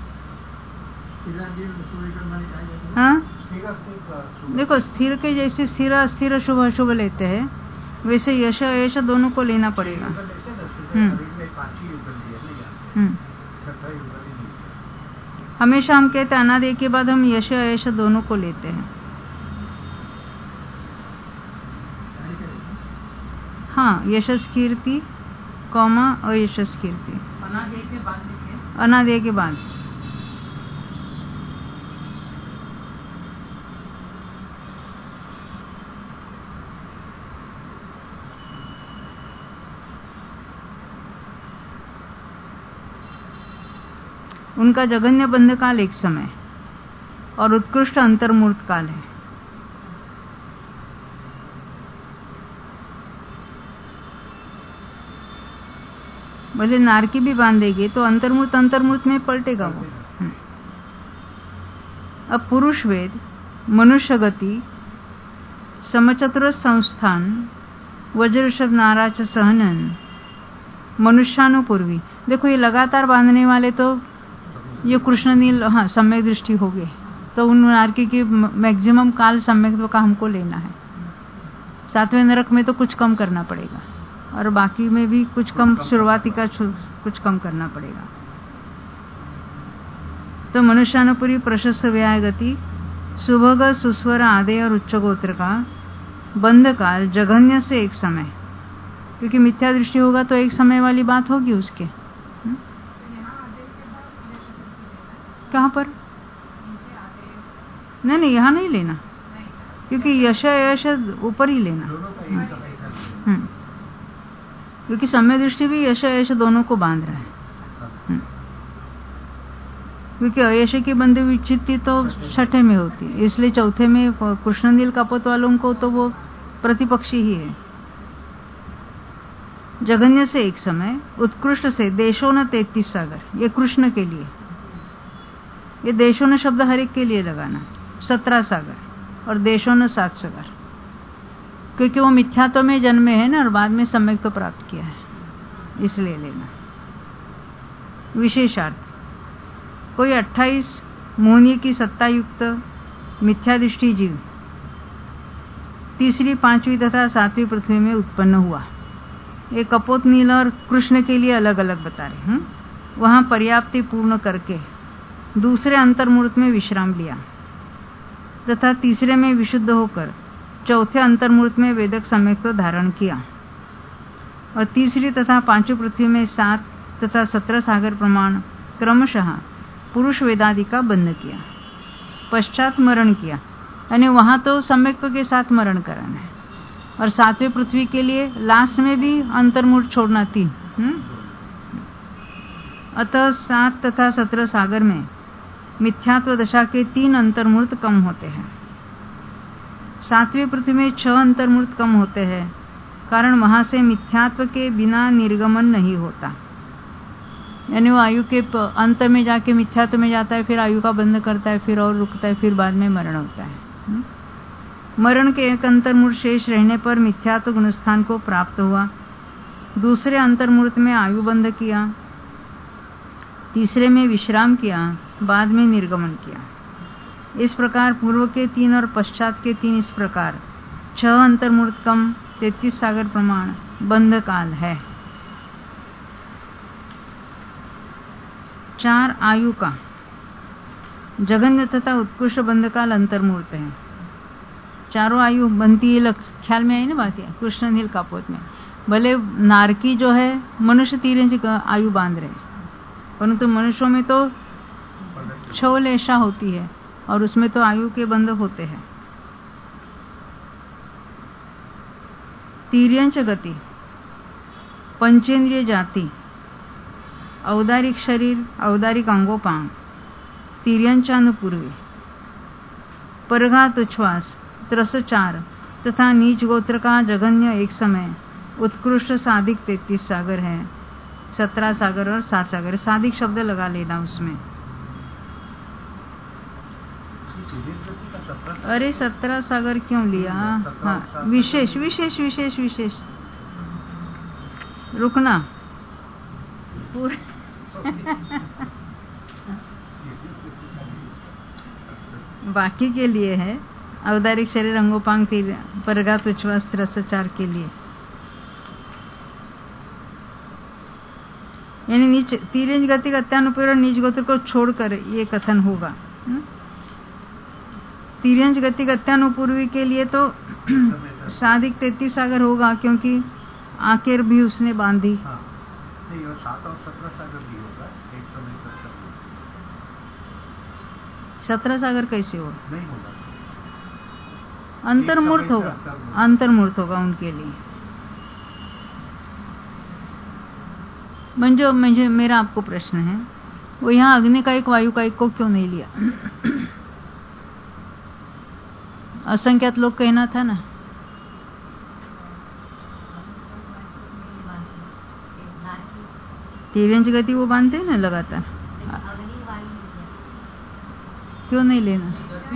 हाँ, देखो, स्थिर के जैसे स्थिर अस्थिर शुभ अशुभ लेते हैं, वैसे यश यश दोनों को लेना पड़ेगा। हम्म हम्म हमेशा हम कहते हैं अनादि के बाद हम यश यश दोनों को लेते हैं। हाँ, यशस कीर्ति कौमा और यशस कीर्ति अनादि के बाद, अनादि के बाद उनका जघन्य बंध काल एक समय और उत्कृष्ट अंतर्मूर्त काल है। भले नारकी भी बांधेगी तो अंतर्मूर्त अंतर्मूर्त में पलटेगा वो। अब पुरुष वेद, मनुष्य गति, समचतुर संस्थान, वज्रषभ नाराच सहनन, मनुष्यानुपूर्वी। देखो, ये लगातार बांधने वाले तो ये कृष्ण नील, हाँ, सम्यक दृष्टि हो गई, तो उन नारकी की मैक्सिमम काल सम्यक का हमको लेना है। सातवें नरक में तो कुछ कम करना पड़ेगा और बाकी में भी कुछ कम, शुरुआती का कुछ कम करना पड़ेगा। तो मनुष्यानुपुरी प्रशस्त व्याय गति सुभग सुस्वर आदेय और उच्च गोत्र का बंध काल जघन्य से एक समय, क्योंकि मिथ्या दृष्टि होगा तो एक समय वाली बात होगी उसके। हुँ? कहाँ पर? नहीं नहीं, यहाँ नहीं लेना, क्योंकि यश यश ऊपर ही लेना। हुँ। क्योंकि सम्य दृष्टि भी यश यश दोनों को बांध रहा है। हुँ। क्योंकि अयश की बंधे हुई चित्ती तो छठे में होती है, इसलिए चौथे में कृष्णनील कपोत वालों को तो वो प्रतिपक्षी ही है। जघन्य से एक समय, उत्कृष्ट से देशों न तैतीस सागर, ये कृष्ण के लिए, ये देशों न शब्द हर एक के लिए लगाना, सत्रह सागर और देशों न सात सागर, क्योंकि वो मिथ्यात्व में जन्मे है ना और बाद में सम्यक तो प्राप्त किया है, इसलिए लेना। विशेषार्थ, कोई अट्ठाईस मोहनी की सत्ता युक्त मिथ्यादृष्टि जीव तीसरी, पांचवी तथा सातवीं पृथ्वी में उत्पन्न हुआ। ये कपोत नील और कृष्ण के लिए अलग अलग बता रहे हैं। वहां पर्याप्ति पूर्ण करके दूसरे अंतर्मूर्त में विश्राम लिया तथा तीसरे में विशुद्ध होकर चौथे अंतर्मूर्त में वेदक सम्यक तो धारण किया और तीसरी तथा पांचवी पृथ्वी में सात तथा सत्रह सागर प्रमाण क्रमशः पुरुष वेदादि का बंध किया, पश्चात मरण किया, यानी वहां तो सम्यक के साथ मरण कराना है और सातवें पृथ्वी के लिए लास्ट में भी अंतर्मूर्त छोड़ना तीन। अतः सात तथा सत्रह सागर में मिथ्यात्व दशा के तीन अंतर्मूर्त कम होते हैं। सातवें पृथ्वी में छह अंतर्मूर्त कम होते हैं, कारण वहां से मिथ्यात्व के बिना निर्गमन नहीं होता, यानी वो आयु के अंत में जाके मिथ्यात्व में जाता है, फिर आयु का बंध करता है, फिर और रुकता है, फिर बाद में मरण होता है। मरण के एक अंतर्मूर्त शेष रहने पर मिथ्यात्व गुणस्थान को प्राप्त हुआ, दूसरे अंतर्मूर्त में आयु बंध किया, तीसरे में विश्राम किया, बाद में निर्गमन किया। इस प्रकार पूर्व के तीन और पश्चात के तीन, इस प्रकार छह अंतर्मूर्त कम तैतीस सागर प्रमाण बंध काल है। चार आयु का जघन्य तथा उत्कृष्ट बंध काल अंतर्मूर्त है। चारों आयु बनती है, ख्याल में आई ना बात है, कृष्ण नील कापोत में। भले नारकी जो है मनुष्य तीन आयु बांध रहे, परंतु मनुष्यों में तो छह लेशा होती है और उसमें तो आयु के बंध होते हैं। तीर्यंच गति, पंचेंद्रिय जाति, औदारिक शरीर, औदारिक अंगोपांग, तीर्यंचानुपूर्वी, परघात उच्छ्वास, त्रस चार तथा नीच गोत्र का जघन्य एक समय, उत्कृष्ट साधिक तैतीस सागर है, सत्रह सागर और सात सागर। साधिक शब्द लगा लेना उसमें। अरे सत्रह सागर क्यों लिया? हाँ, विशेष विशेष विशेष विशेष रुकना पूरे बाकी के लिए है, औदारिक शरीर, अंगोपांग, परघात उच्छ्वास, त्रसचार के लिए, यानी नीच तीर्यंच गति का अत्यानुपूर्व और नीच गोत्र को छोड़कर ये कथन होगा। तीर्यंच गति का अत्यानुपूर्वी के लिए तो साधिक तैतीस सागर होगा, क्योंकि आखिर भी उसने बांधी। हाँ, नहीं, और सात और सत्रह सागर भी होगा एक समय तक। सत्रह सागर कैसे हो? नहीं होगा, अंतर्मूर्त होगा, अंतर्मूर्त होगा उनके लिए। मंजो मुझे मेरा आपको प्रश्न है, वो यहाँ अग्नि का एक, वायु का एक को क्यों नहीं लिया? असंख्यात लोग कहना था ना। तीर्यंच गति वो बांधते हैं ना लगातार, क्यों नहीं लेना?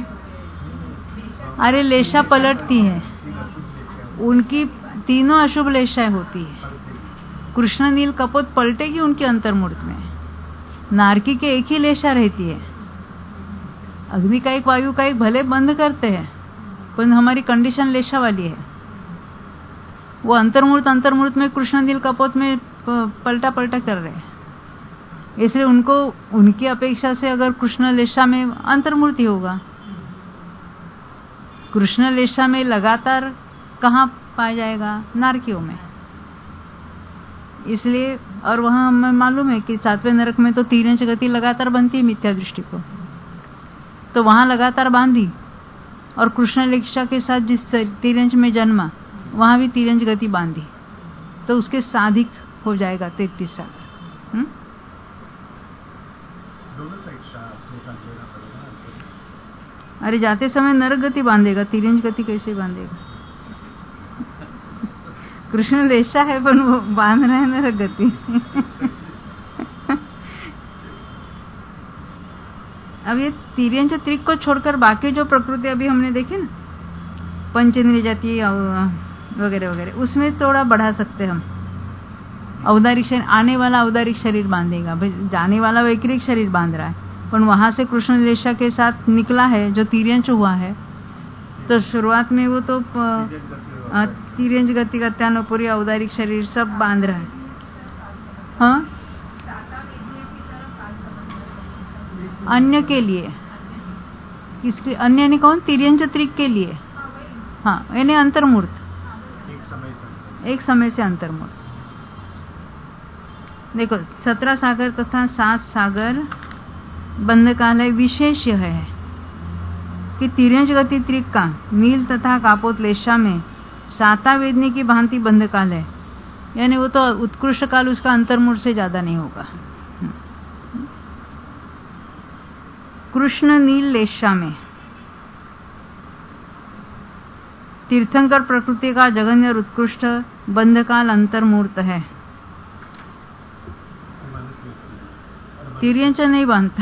अरे लेशा पलटती है, उनकी तीनों अशुभ लेशाएं होती है। कृष्ण नील कपोत पलटेगी उनके अंतर्मूर्त में, नारकी के एक ही लेशा रहती है। अग्नि का एक, वायु का एक भले बंद करते हैं, पर हमारी कंडीशन लेशा वाली है, वो अंतर्मूर्त अंतर्मूर्त में कृष्ण नील कपोत में पलटा पलटा कर रहे हैं, इसलिए उनको उनकी अपेक्षा से अगर कृष्ण लेशा में अंतर्मूर्ति होगा, कृष्ण लेशा में लगातार कहाँ पाया जाएगा? नारकियों में। इसलिए और वहां हमें मालूम है कि सातवें नरक में तो तीरंच गति लगातार बनती है मिथ्या दृष्टि को, तो वहां लगातार बांधी और कृष्ण लेशा के साथ जिस तीरंच में जन्मा वहां भी तीरंच गति बांधी, तो उसके साधिक हो जाएगा तैतीस साल। दोनों साइड श्लोक लेना पड़ेगा। अरे जाते समय नरक गति बांधेगा, तीरंच गति कैसे बांधेगा? कृष्ण लेशा है पर वो बांध रहे हैं नरक गति। अब ये तीरंच त्रिक को छोड़कर बाकी जो प्रकृति अभी हमने देखी ना, पंचेंद्रिय जाति वगैरह वगैरह, उसमें थोड़ा बढ़ा सकते हम। औदारिक शरीर, आने वाला औदारिक शरीर बांधेगा, जाने वाला वैक्रिक शरीर बांध रहा है, पर वहां से कृष्ण लेशा के साथ निकला है जो तीरंच हुआ है, तो शुरुआत में वो तो तीरंच गति गत्यान पूरी औदारिक शरीर सब बांध रहा है। हाँ, अन्य के लिए, किसके अन्य यानी कौन? तीरंच त्रिक के लिए। हाँ, यानी अंतर्मूर्त, एक समय से अंतर्मूर्त। देखो, सत्रह सागर तथा सात सागर बंध काल विशेष है कि तीरंच गति त्रिक का नील तथा कापोत लेशा में साता वेदनी की भांति बंध काल है, यानी वो तो उत्कृष्ट काल उसका अंतर्मूर्त से ज्यादा नहीं होगा। कृष्ण नील लेशा में तीर्थंकर प्रकृति का जघन्य और उत्कृष्ट बंधकाल अंतर्मूर्त है। तीरंच नहीं बांधता।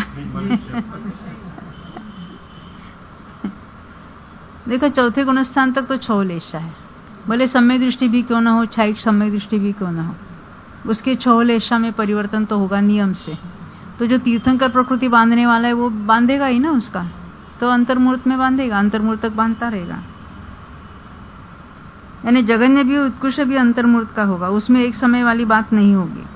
देखो, चौथे गुणस्थान तक तो छह लेशा है, भले सम्यक दृष्टि भी क्यों ना हो, क्षायिक सम्यक दृष्टि भी क्यों ना हो, उसके छह लेशा में परिवर्तन तो होगा नियम से। तो जो तीर्थंकर प्रकृति बांधने वाला है वो बांधेगा ही ना उसका, तो अंतर्मूर्त में बांधेगा, अंतर्मूर्त तक बांधता रहेगा। यानी जगन्य भी उत्कृष्ट भी अंतर्मूर्त का होगा, उसमें एक समय वाली बात नहीं होगी।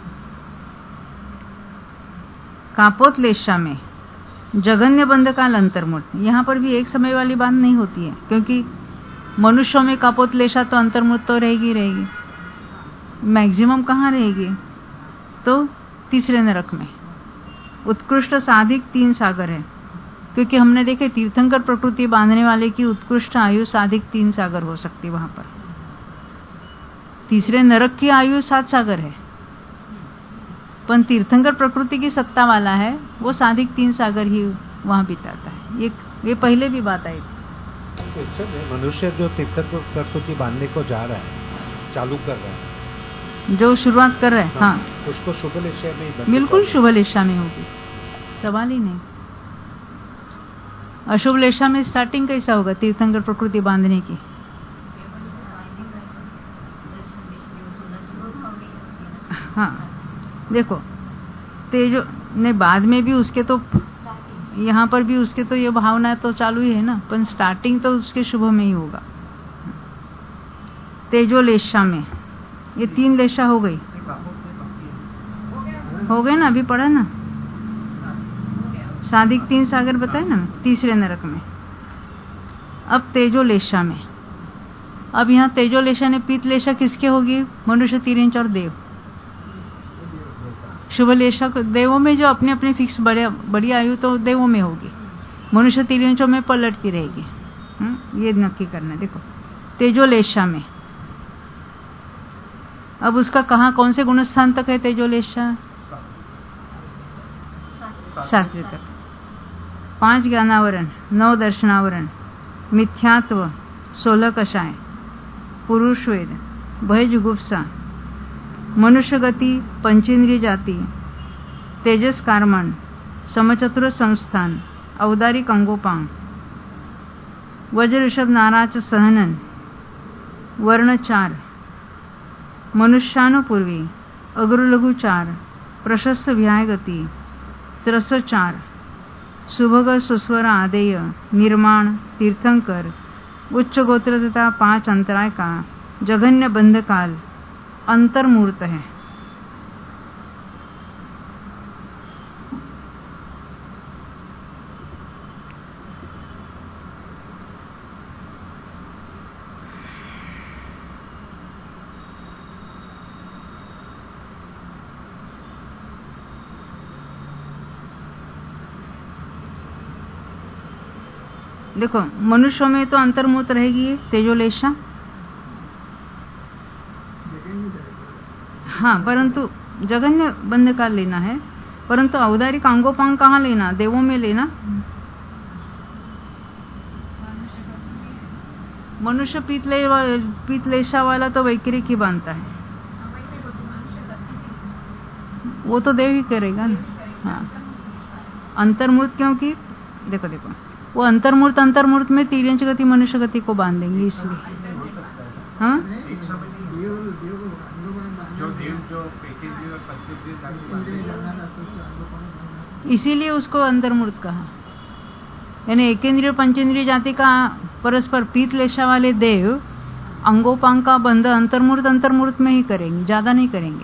कापोत लेशा में जगन्य बंध काल अंतर्मूर्त, यहां पर भी एक समय वाली बात नहीं होती है, क्योंकि मनुष्यों में कापोत लेशा तो अंतर्मूर्त तो रहेगी रहेगी मैक्सिमम कहाँ रहेगी? तो तीसरे नरक में। उत्कृष्ट साधिक तीन सागर है, क्योंकि हमने देखे तीर्थंकर प्रकृति बांधने वाले की उत्कृष्ट आयु साधिक तीन सागर हो सकती वहां पर। तीसरे नरक की आयु सात सागर है, पर तीर्थंकर प्रकृति की सत्ता वाला है वो साधिक तीन सागर ही वहां बिताता है। ये ये पहले भी बात आई थी। मनुष्य जो तीर्थंकर प्रकृति बांधने को जा रहा है, चालू कर रहा है, जो शुरुआत कर रहे हैं, हाँ, उसको शुभ लेशा में, बिल्कुल शुभ लेशा में होगी, सवाल ही नहीं। अशुभ लेशा में स्टार्टिंग कैसा होगा तीर्थंकर प्रकृति बांधने की? हाँ, देखो तेजो ने बाद में भी उसके तो यहाँ पर भी उसके तो ये भावना तो चालू ही है ना, पर स्टार्टिंग तो उसके शुभ में ही होगा। तेजो लेशा में ये तीन लेशा हो गई, हो गए ना, अभी पढ़ा ना, साधिक तीन सागर बताए ना तीसरे नरक में। अब तेजो लेशा में, अब यहाँ तेजो लेशा ने पीत लेशा किसके होगी? मनुष्य, तीरंच और देव। शुभ लेशा देवों में जो अपने अपने फिक्स बड़े बड़ी आयु तो देवों में होगी, मनुष्य तीरंचों में पलटती रहेगी। हुँ? ये नक्की करना। देखो तेजो लेशा में अब उसका कहाँ कौन से गुणस्थान तक है तेजो लेशा? सातवें तक। पांच ज्ञानावरण, नौ दर्शनावरण, मिथ्यात्व, सोलह कषाय, पुरुष वेद, भय जुगुप्सा, मनुष्य गति, पंचेंद्रिय जाति, तेजस कार्मण, समचतुर संस्थान, औदारिक अंगोपांग, वज्र ऋषभ नाराच सहनन, वर्ण चार, मनुष्यानुपूर्वी, अग्र लघु चार, प्रशस्त व्याय गति, त्रस चार, सुभग सुस्वर आदेय, निर्माण, तीर्थंकर, उच्च गोत्र तथा पांच अंतराय का, जघन्य बंध काल अंतर्मूर्त है। देखो मनुष्यों में तो अंतर्मूर्त रहेगी तेजोलेशा, हाँ, परंतु जघन्य बंध काल लेना है, परंतु औदारिक अंगोपांग कहाँ लेना? देवों में लेना। मनुष्य पीतले पीतलेशा वाला तो वैक्रिक ही बांधता है, वो तो देव ही करेगा ना। हाँ, अंतर्मूर्त, क्योंकि देखो देखो वो अंतर्मूर्त अंतर्मूर्त में तीर्यंच गति मनुष्य गति को बांध देंगे, इसलिए हाँ इसीलिए उसको अंतर्मूर्त कहा। यानी एकेंद्रिय पंचेंद्रिय जाति का परस्पर पीतलेशा वाले देव अंगोपांग का बंध अंतर्मूर्त अंतर्मूर्त में ही करेंगे, ज्यादा नहीं करेंगे।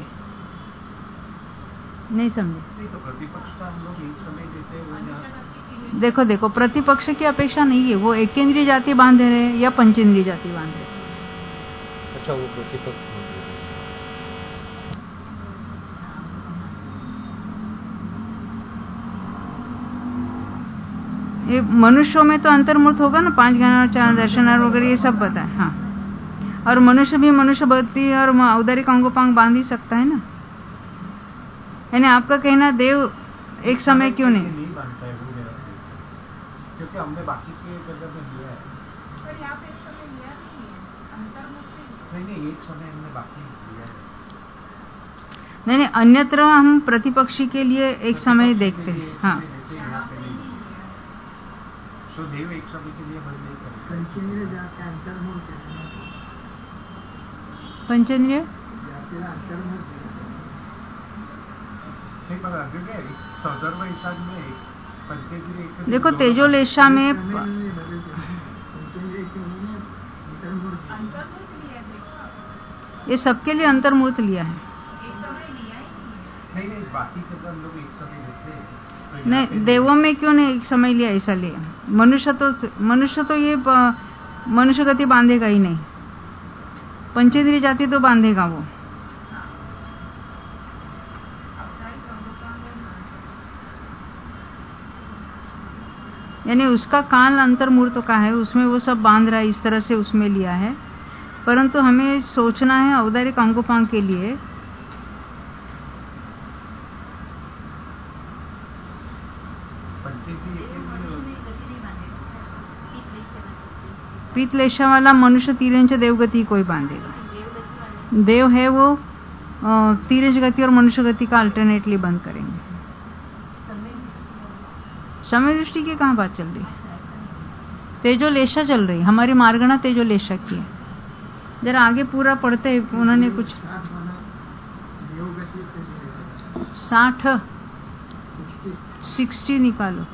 नहीं समझे? तो प्रतिपक्ष का हम लोग एक समय देते हैं। देखो देखो प्रतिपक्ष की अपेक्षा नहीं है, वो एकेंद्रिय जाति बांध रहे हैं या पंचेंद्रिय जाति बांध रहे हैं। अच्छा, वो प्रतिपक्ष ये मनुष्यों में तो अंतर्मूर्त होगा ना, पांच ज्ञान चार दर्शनार वगैरह ये सब बताए। हाँ, और मनुष्य भी मनुष्य भक्ति और औदारिक अंगोपांग बांध ही सकता है ना। यानी आपका कहना देव एक समय क्यों नहीं? नहीं बांधता है वो, क्योंकि हमने बाकी के जगह में लिया है। पर यहाँ पे एक समय लिया नहीं है, अंतर्मुक्त नहीं नहीं, एक समय हमने बाकी लिया है। नहीं नहीं, अन्यत्र हम प्रतिपक्षी के लिए एक समय देखते हैं। हाँ, तो देव एक समय के लिए बंद नहीं करते। पंचेंद्रिय जाति अंतर्मूर्त है। पंचेंद्रिय जाति अंतर्मूर्त है। नहीं, पर अर्जुन है सदर्भ ईशान में पंचेंद्रिय। देखो तेजोलेशा में ये सबके लिए अंतर्मूर्त लिया है। नहीं नहीं, बाकी जगह हम लोग एक समय देते हैं। नहीं, देवों में क्यों नहीं एक समय लिया? ऐसा लिया। मनुष्य तो मनुष्य तो ये मनुष्य गति बांधेगा ही नहीं, पंचेंद्रिय जाति तो बांधेगा वो। यानी उसका काल अंतर्मूर्त का है, उसमें वो सब बांध रहा है, इस तरह से उसमें लिया है। परंतु हमें सोचना है औदारिक अंगोपांग के लिए पीतलेशा वाला मनुष्य तीरंच देवगति को ही बांधेगा। देव है वो तीरंच गति और मनुष्य गति का अल्टरनेटली बंद करेंगे। समय दृष्टि की कहाँ बात चल रही? तेजोलेशा चल रही, हमारी मार्गणा तेजोलेशा की है। जरा आगे पूरा पढ़ते, उन्होंने कुछ साठ सिक्सटी निकालो।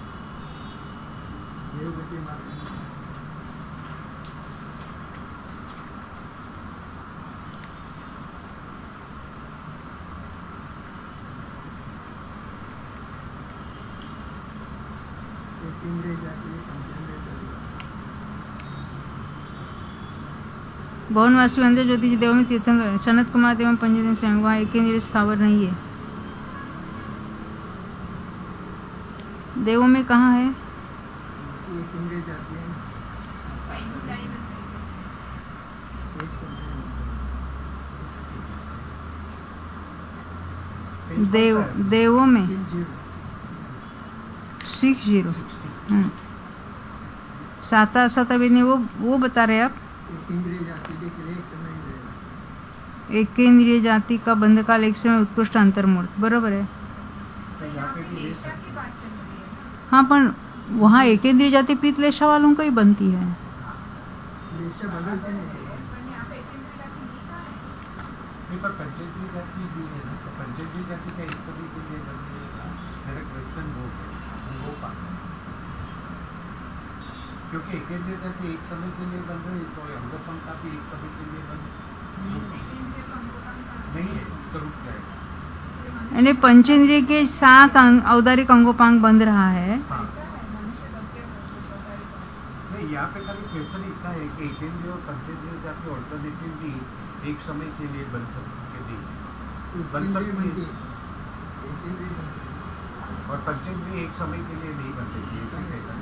भवनवासी वंदे ज्योतिष देव में तीर्थंकर सनत कुमार देव पंचदिन स्वयं, वहाँ एक ही स्थावर नहीं है। देवों में कहाँ है? देव देवों में सिक्स जीरो साता सतावेद वो वो बता रहे आप। एक इंद्रिय जाति का बंध काल एक समय उत्कृष्ट अंतर्मूर्त, बरोबर है। हाँ, पर वहाँ एक इंद्रिय जाति पीतलेशा वालों को ही बनती है। क्योंकि एक इंद्रिय जाति एक समय के लिए बन रही, तो अंगोपांग का भी एक समय के लिए बन नहीं है तो रुक जाएगा। यानी पंचेंद्रिय के साथ औदारिक अंगोपांग बंध रहा है। हाँ। नहीं, यहाँ पे खाली क्वेश्चन इतना है कि एकेंद्रिय और पंचेंद्रिय जाति ऑल्टरनेटिवली एक समय के लिए बन सकती है, बन सकती है, और पंचेंद्रिय एक समय के लिए नहीं बन सकती है।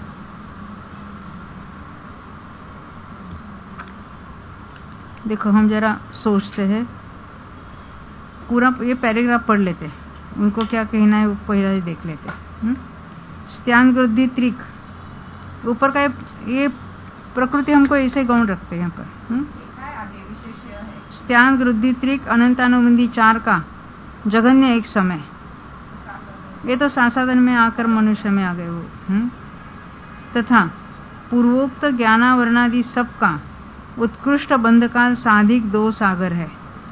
देखो हम जरा सोचते हैं, पूरा ये पैराग्राफ पढ़ लेते हैं, उनको क्या कहना है वो पहले ही देख लेते हैं। स्त्यान वृद्धि त्रिक, ऊपर का ये प्रकृति हमको ऐसे गौण रखते हैं यहाँ पर। स्त्यान वृद्धि त्रिक अनंतानुबंधी चार का जघन्य एक समय, ये तो सासाधन में आकर मनुष्य में आ गए वो। तथा पूर्वोक्त ज्ञानावरणादि सबका उत्कृष्ट बंधकाल साधिक दो सागर है।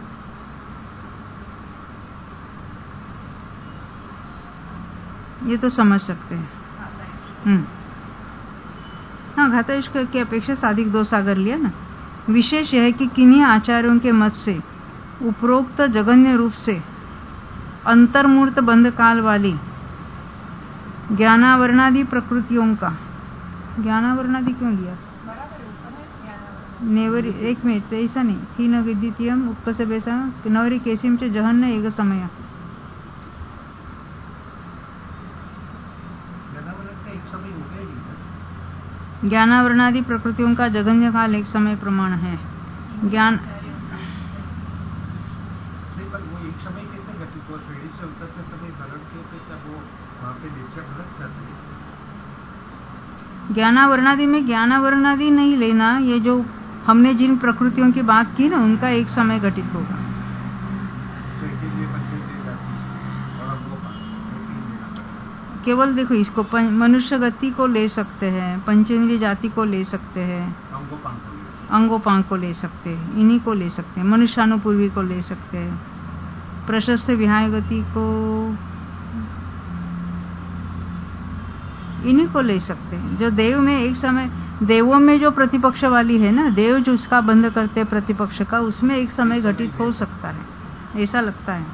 ये तो समझ सकते हैं। हम्म हाँ, घाता इश्क की अपेक्षा साधिक दो सागर लिया ना। विशेष यह है कि किन्हीं आचार्यों के मत से उपरोक्त जघन्य रूप से अंतर्मूर्त बंध काल वाली ज्ञानावरणादि प्रकृतियों का, ज्ञानावरणादि क्यों लिया? नेवरी एक मिनट, ऐसा नहीं। तीन द्वितीयम उपकस बेसा नवरी केसिम च जहन्न एक समय। ज्ञानावरणादि प्रकृतियों का जघन्य काल एक समय प्रमाण है। ज्ञान नहीं, पर वो एक समय कितने घटित हुआ? श्रेणी से उतरते समय भरण के थे, तब वो वहाँ पे निश्चय भरत जाते हैं। ज्ञानावरणादि में ज्ञानावरणादि नहीं लेना, ये जो हमने जिन प्रकृतियों की बात की ना, उनका एक समय घटित होगा। केवल देखो इसको मनुष्य गति को ले सकते हैं, पंचेंद्रिय जाति को ले सकते हैं, अंगोपांग को ले सकते हैं, इन्हीं को ले सकते हैं, मनुष्यानुपूर्वी को ले सकते हैं, प्रशस्त विहाय गति को इन्हीं को ले सकते हैं। जो देव में एक समय, देवों में जो प्रतिपक्ष वाली है ना, देव जो उसका बंध करते हैं प्रतिपक्ष का, उसमें एक समय घटित हो सकता है, ऐसा लगता है।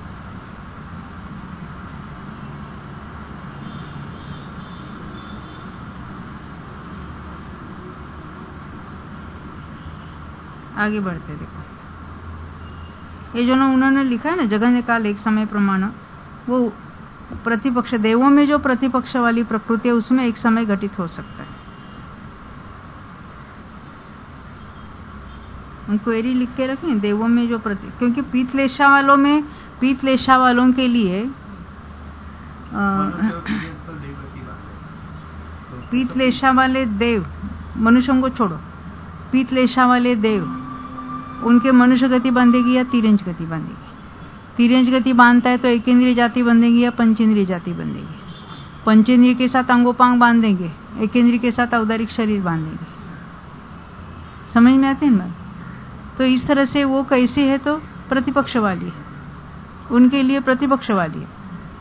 आगे बढ़ते देखो, ये जो ना उन्होंने लिखा है ना जघन्य काल एक समय प्रमाण, वो प्रतिपक्ष, देवों में जो प्रतिपक्ष वाली प्रकृति है उसमें एक समय घटित हो सकता है। क्वेरी लिख के रखें, देवों में जो प्रति, क्योंकि पीतलेशा वालों में, पीतलेशा वालों के लिए पीतलेशा वाले देव, मनुष्यों को छोड़ो, पीतलेशा वाले देव, उनके मनुष्य गति बांधेगी या तिरंज गति बांधेगी? तिरंज गति बांधता है तो एकेंद्रिय जाति बंधेगी या पंचेंद्रिय जाति बंधेगी? पंचेंद्रिय के साथ अंगोपांग बांधेंगे, एकेंद्रिय के साथ औदारिक शरीर बांधेंगे। समझ में आते हैं ना? तो इस तरह से वो कैसी है? तो प्रतिपक्ष वाली है, उनके लिए प्रतिपक्ष वाली है।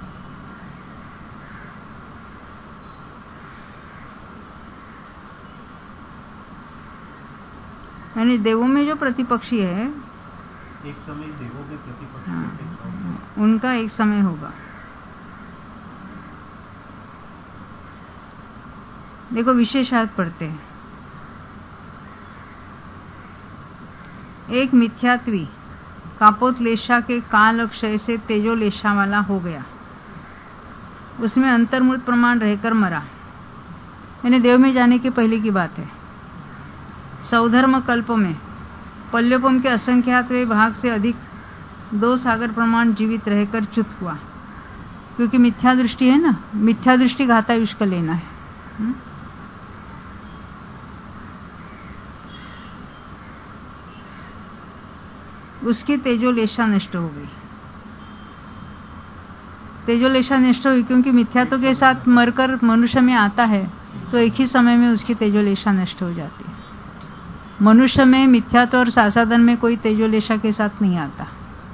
यानी देवों में जो प्रतिपक्षी है, एक समय देवों में प्रतिपक्षी, हाँ, उनका एक समय होगा। देखो विशेषार्थ पढ़ते हैं। एक मिथ्यात्वी कापोतलेशा के काल अक्षय से तेजोलेशा वाला हो गया, उसमें अंतर्मूर्त प्रमाण रहकर मरा। यानी देव में जाने के पहले की बात है। सौधर्म कल्प में पल्योपम के असंख्यातवें भाग से अधिक दो सागर प्रमाण जीवित रहकर च्युत हुआ, क्योंकि मिथ्या दृष्टि है ना, मिथ्या दृष्टि घाता युष्क लेना है। हुँ? उसकी तेजोलेशा नष्ट हो गई। तेजोलेशा नष्ट हुई क्योंकि मिथ्यात्व के साथ मरकर मनुष्य में आता है, तो एक ही समय में उसकी तेजोलेशा नष्ट हो जाती है। मनुष्य में मिथ्यात्व और सासाधन में कोई तेजोलेशा के साथ नहीं आता।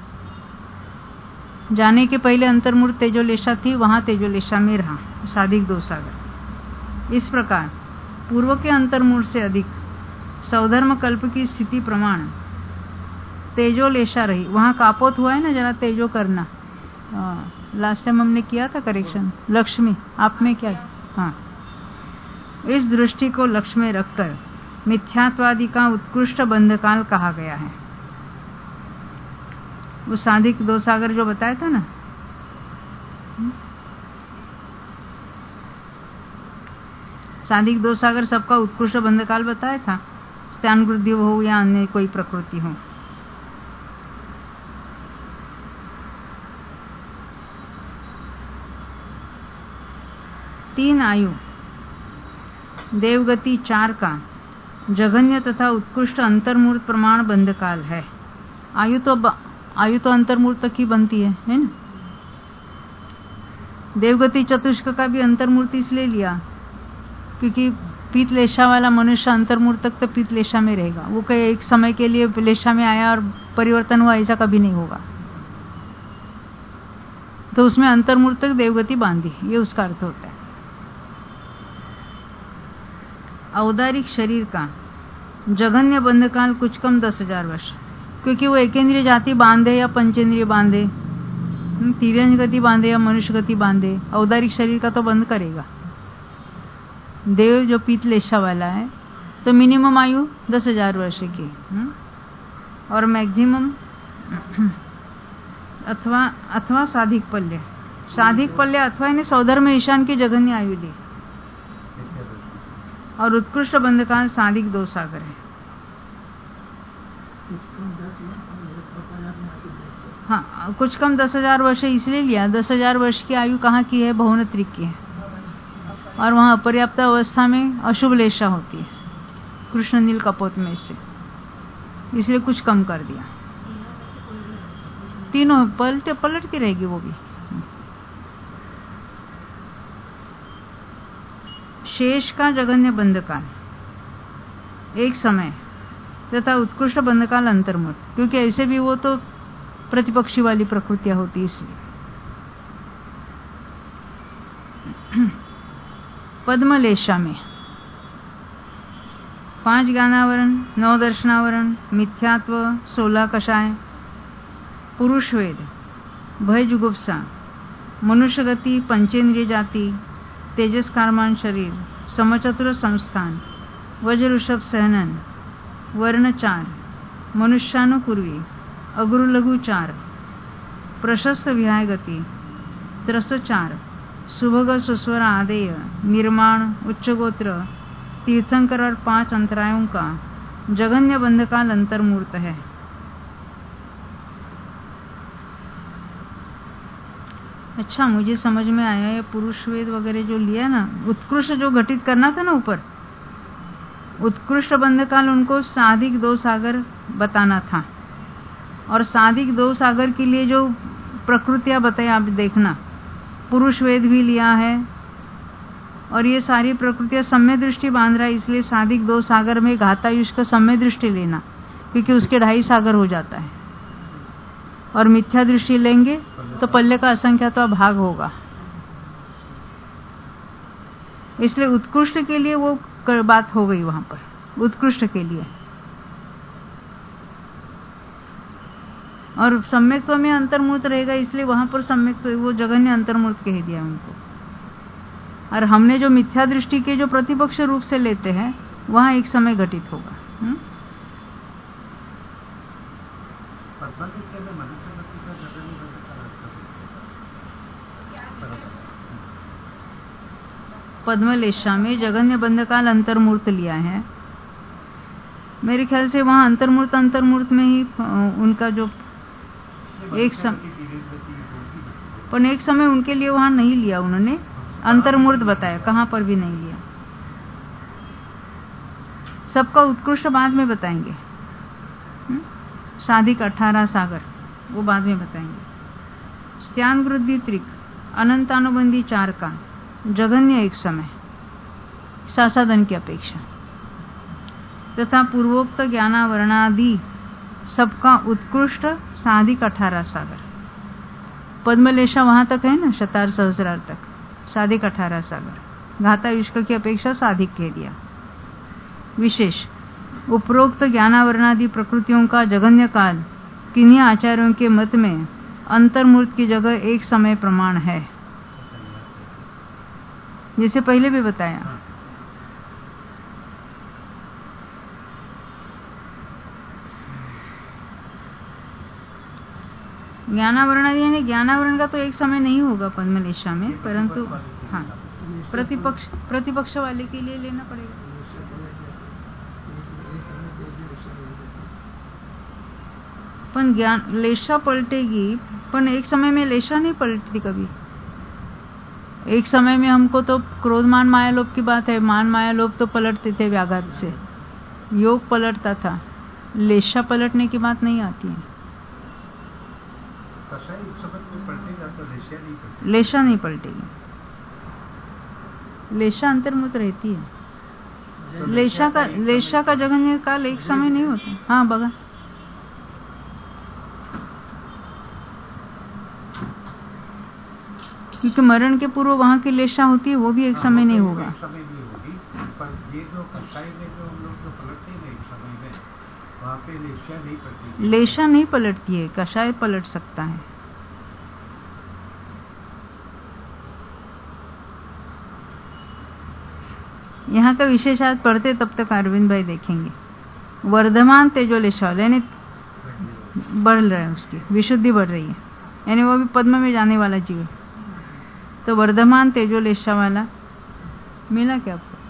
जाने के पहले अंतर्मूर्त तेजोलेशा थी, वहां तेजोलेशा में रहा, साधिक दो सागर। इस प्रकार पूर्व के अंतर्मूर्त से अधिक सौधर्म कल्प की स्थिति प्रमाण तेजो लेशा रही, वहां कापोत हुआ है ना, जरा तेजो करना। लास्ट टाइम हमने किया था करेक्शन। लक्ष्मी आप में क्या? हाँ, इस दृष्टि को लक्ष्य में रखकर मिथ्यात्वादि का उत्कृष्ट बंधकाल कहा गया है। वो साधिक दो सागर जो बताया था ना, साधिक दो सागर सबका उत्कृष्ट बंधकाल बताया था, स्थान वृद्धि हो या अन्य कोई प्रकृति हो। तीन आयु देवगति चार का जघन्य तथा उत्कृष्ट अंतर्मूर्त प्रमाण बंधकाल है। आयु तो आयु तो अंतर्मूर्त तक ही बनती है, है ना। देवगति चतुष्क का भी अंतर्मूर्त इसलिए लिया क्योंकि पीतलेशा वाला मनुष्य अंतर्मूर्त तक तो पीतलेशा में रहेगा। वो कहीं एक समय के लिए लेशा में आया और परिवर्तन हुआ, ऐसा कभी नहीं होगा। तो उसमें अंतर्मूर्त तक देवगति बांधी, ये उसका अर्थ होता है। औदारिक शरीर का जघन्य बंधकाल कुछ कम दस हजार वर्ष, क्योंकि वो एकेंद्रिय जाति बांधे या पंचेंद्रिय बांधे, तीर्यंज गति बांधे या मनुष्य गति बांधे, औदारिक शरीर का तो बंद करेगा। देव जो पीतलेशा वाला है तो मिनिमम आयु दस हजार वर्ष की, और मैक्सिमम अथवा अथवा साधिक पल्य, साधिक पल्य अथवा इन्हें सौधर्म ईशान की जघन्य आयु दी। और उत्कृष्ट बंधकाल साधिक दो सागर है। हाँ, कुछ कम दस हजार वर्ष इसलिए लिया, दस हजार वर्ष की आयु कहाँ की है? भुवनत्रिक की है, और वहाँ अपर्याप्त अवस्था में अशुभ लेशा होती है कृष्ण नील कपोत में से, इसलिए कुछ कम कर दिया। तीनों पलट पलटती रहेगी वो भी। शेष का जघन्य बंधकाल एक समय तथा उत्कृष्ट बंधकाल अंतर्मुक्त, क्योंकि ऐसे भी वो तो प्रतिपक्षी वाली प्रकृतियां होती, इसलिए। पद्मलेशा में पांच ज्ञानावरण, नौ दर्शनावरण, मिथ्यात्व, सोलह कषाय, पुरुष वेद, भय जुगुप्सा, मनुष्य गति, पंचेंद्रिय जाति, तेजस कारमान शरीर, समचतुर संस्थान, वज्र ऋषभ सहनन, वर्ण चार, मनुष्यानुपूर्वी, अग्रु लघु चार, प्रशस्त विहाय गति, त्रस चार, सुभग सुस्वर आदेय, निर्माण, उच्चगोत्र, तीर्थंकर और पांच अंतरायों का जघन्य बंधकाल अंतर्मूर्त है। अच्छा, मुझे समझ में आया, ये पुरुष वेद वगैरह जो लिया ना, उत्कृष्ट जो घटित करना था ना ऊपर, उत्कृष्ट बंधकाल उनको साधिक दो सागर बताना था। और साधिक दो सागर के लिए जो प्रकृतियां बताई आप देखना, पुरुष वेद भी लिया है, और ये सारी प्रकृतियां सम्य दृष्टि बांध रहा है, इसलिए साधिक दो सागर में घातायुष का सम्य दृष्टि लेना, क्योंकि उसके ढाई सागर हो जाता है। और मिथ्या दृष्टि लेंगे तो पल्ले का असंख्या तो भाग होगा, इसलिए उत्कृष्ट के लिए वो बात हो गई वहां पर, उत्कृष्ट के लिए। और सम्यक्त्व में अंतर्मूर्त रहेगा, इसलिए वहां पर सम्यक्त्व वो जघन्य अंतर्मूर्त कह दिया उनको। और हमने जो मिथ्या दृष्टि के जो प्रतिपक्ष रूप से लेते हैं, वहां एक समय घटित होगा। हुँ? पद्मलेशा में जघन्य बंधकाल अंतर्मूर्त लिया है। मेरे ख्याल से वहां अंतर्मूर्त अंतर्मूर्त में ही उनका जो एक समय, पर एक समय उनके लिए वहां नहीं लिया उन्होंने, अंतर्मूर्त बताया, कहां पर भी नहीं लिया। सबका उत्कृष्ट बाद में बताएंगे। साधिक अठारह सागर वो बाद में बताएंगे। स्त्यान वृद्धि त्रिक, अनंतानुबंधी चार का जघन्य एक समय सासाधन की अपेक्षा, तथा पूर्वोक्त ज्ञानावरणादि सबका उत्कृष्ट साधिक अठारह सागर। पद्मलेशा वहां तक है ना, शतार सहस्रार तक, साधिक अठारह सागर, घाता युष्क की अपेक्षा साधिक कह दिया। विशेष उपरोक्त ज्ञानावरणादि प्रकृतियों का जघन्य काल किन्हीं आचार्यों के मत में अंतर्मूर्त की जगह एक समय प्रमाण है, जैसे पहले भी बताया। ज्ञानावरण यानी ज्ञानावरण का तो एक समय नहीं होगा पद्मलेशा में, परंतु हाँ प्रतिपक्ष प्रतिपक्ष वाले के लिए लेना पड़ेगा। पण ज्ञान लेशा पलटेगी, पण एक समय में लेशा नहीं पलटती कभी। एक समय में हमको तो क्रोध मान माया लोभ की बात है, मान माया लोभ तो पलटते थे व्याघात से, योग पलटता था, लेशा पलटने की बात नहीं आती है। लेशा नहीं पलटेगी, लेशा अंतर्मुक्त रहती है। लेशा का लेशा का जगन्य काल एक समय नहीं होता। हाँ बघा, क्योंकि मरण के पूर्व वहाँ की लेशा होती है, वो भी एक समय नहीं होगा। पर ये जो कसाई में जो हम लोग जो पलटते हैं एक समय में, वहाँ पे लेशा नहीं पलटती। लेशा नहीं पलटती है, कसाई पलट सकता है। यहाँ का विशेषार्थ पढ़ते तब तक अरविंद भाई देखेंगे। वर्धमान तेजोलेशा यानी बढ़ रहा है, उसकी विशुद्धि बढ़ रही है, यानी वो भी पद्म में जाने वाला जीव। तो वर्धमान तेजोलेशा वाला मिला क्या आपको?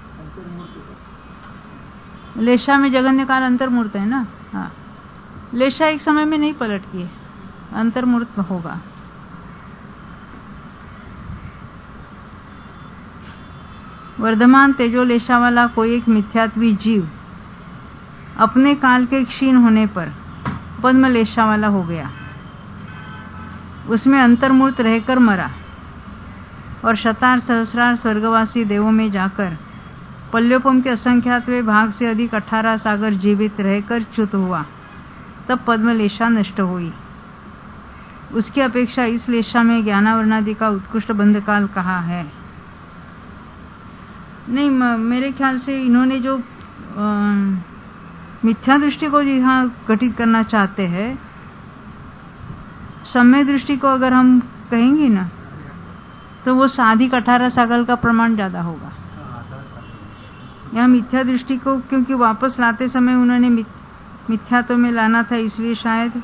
लेशा में जगन्य काल अंतर्मूर्त है ना। हाँ, लेशा एक समय में नहीं पलटती है, अंतर्मूर्त होगा। वर्धमान तेजोलेशा वाला कोई एक मिथ्यात्वी जीव अपने काल के क्षीण होने पर पद्मलेशा वाला हो गया, उसमें अंतर्मूर्त रहकर मरा और शतार सहस्रार स्वर्गवासी देवों में जाकर पल्योपम के असंख्यातवें भाग से अधिक अठारह सागर जीवित रहकर च्युत हुआ, तब पद्मलेशा नष्ट हुई। उसकी अपेक्षा इस लेशा में ज्ञानावरणादि का उत्कृष्ट बंध काल कहा है। नहीं, मेरे ख्याल से इन्होंने जो मिथ्या दृष्टि को यहाँ घटित करना चाहते हैं, सम्य दृष्टि को अगर हम कहेंगे ना, तो वो साधिक अठारह सागर का प्रमाण ज्यादा होगा। यहाँ मिथ्या दृष्टि को क्योंकि वापस लाते समय उन्होंने मिथ्यात्व में लाना था, इसलिए शायद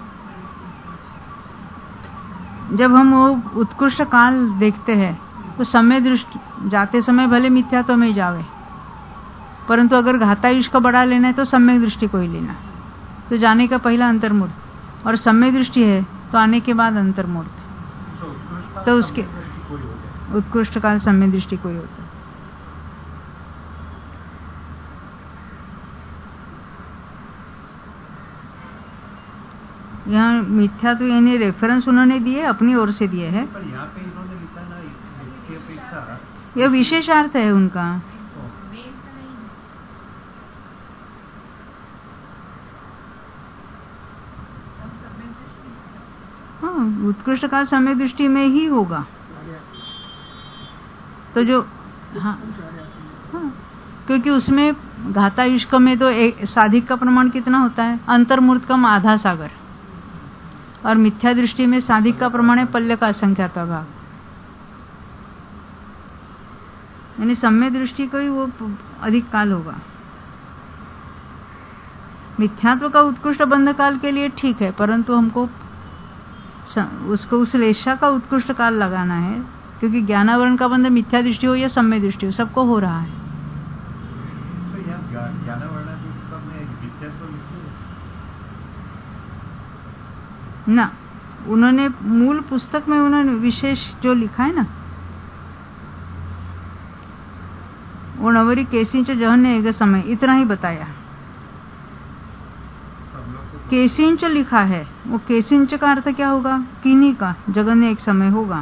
जब हम वो उत्कृष्ट काल देखते हैं तो सम्य दृष्टि जाते समय भले मिथ्यात्व में जावे, परंतु अगर घातायुष का बढ़ा लेना है तो सम्यक दृष्टि को ही लेना। तो जाने का पहला अंतर्मूर्त और सम्यक दृष्टि है तो आने के बाद अंतर्मूर्त, तो उसके उत्कृष्ट काल सम्यक दृष्टि को ही होता है। यहाँ मिथ्यात्व यानी रेफरेंस उन्होंने दिए, अपनी ओर से दिए हैं। पर यहाँ पे इन्होंने लिखा ना, इसकी अपेक्षा यह विशेषार्थ है उनका। हाँ, उत्कृष्ट काल समय दृष्टि में ही होगा। तो जो हाँ, हाँ क्योंकि उसमें घातायुष्क में तो एक साधिक का प्रमाण कितना होता है? अंतर्मूर्त का आधा सागर, और मिथ्या दृष्टि में साधिक का प्रमाण है पल्य का असंख्यात भाग, यानी सम्य दृष्टि को ही वो अधिक काल होगा। मिथ्यात्व का उत्कृष्ट बंध काल के लिए ठीक है, परंतु हमको उसको उस लेशा का उत्कृष्ट काल लगाना है, क्योंकि ज्ञानावरण का बंध मिथ्या दृष्टि हो या सम्य दृष्टि हो, सबको हो रहा है। ना, उन्होंने मूल पुस्तक में उन्होंने विशेष जो लिखा है ना, वो नवरी केसिंच जहन्य एक समय, इतना ही बताया। केसिंच लिखा है, वो केसिंच का अर्थ क्या होगा? किन्हीं का जगन्य एक समय होगा।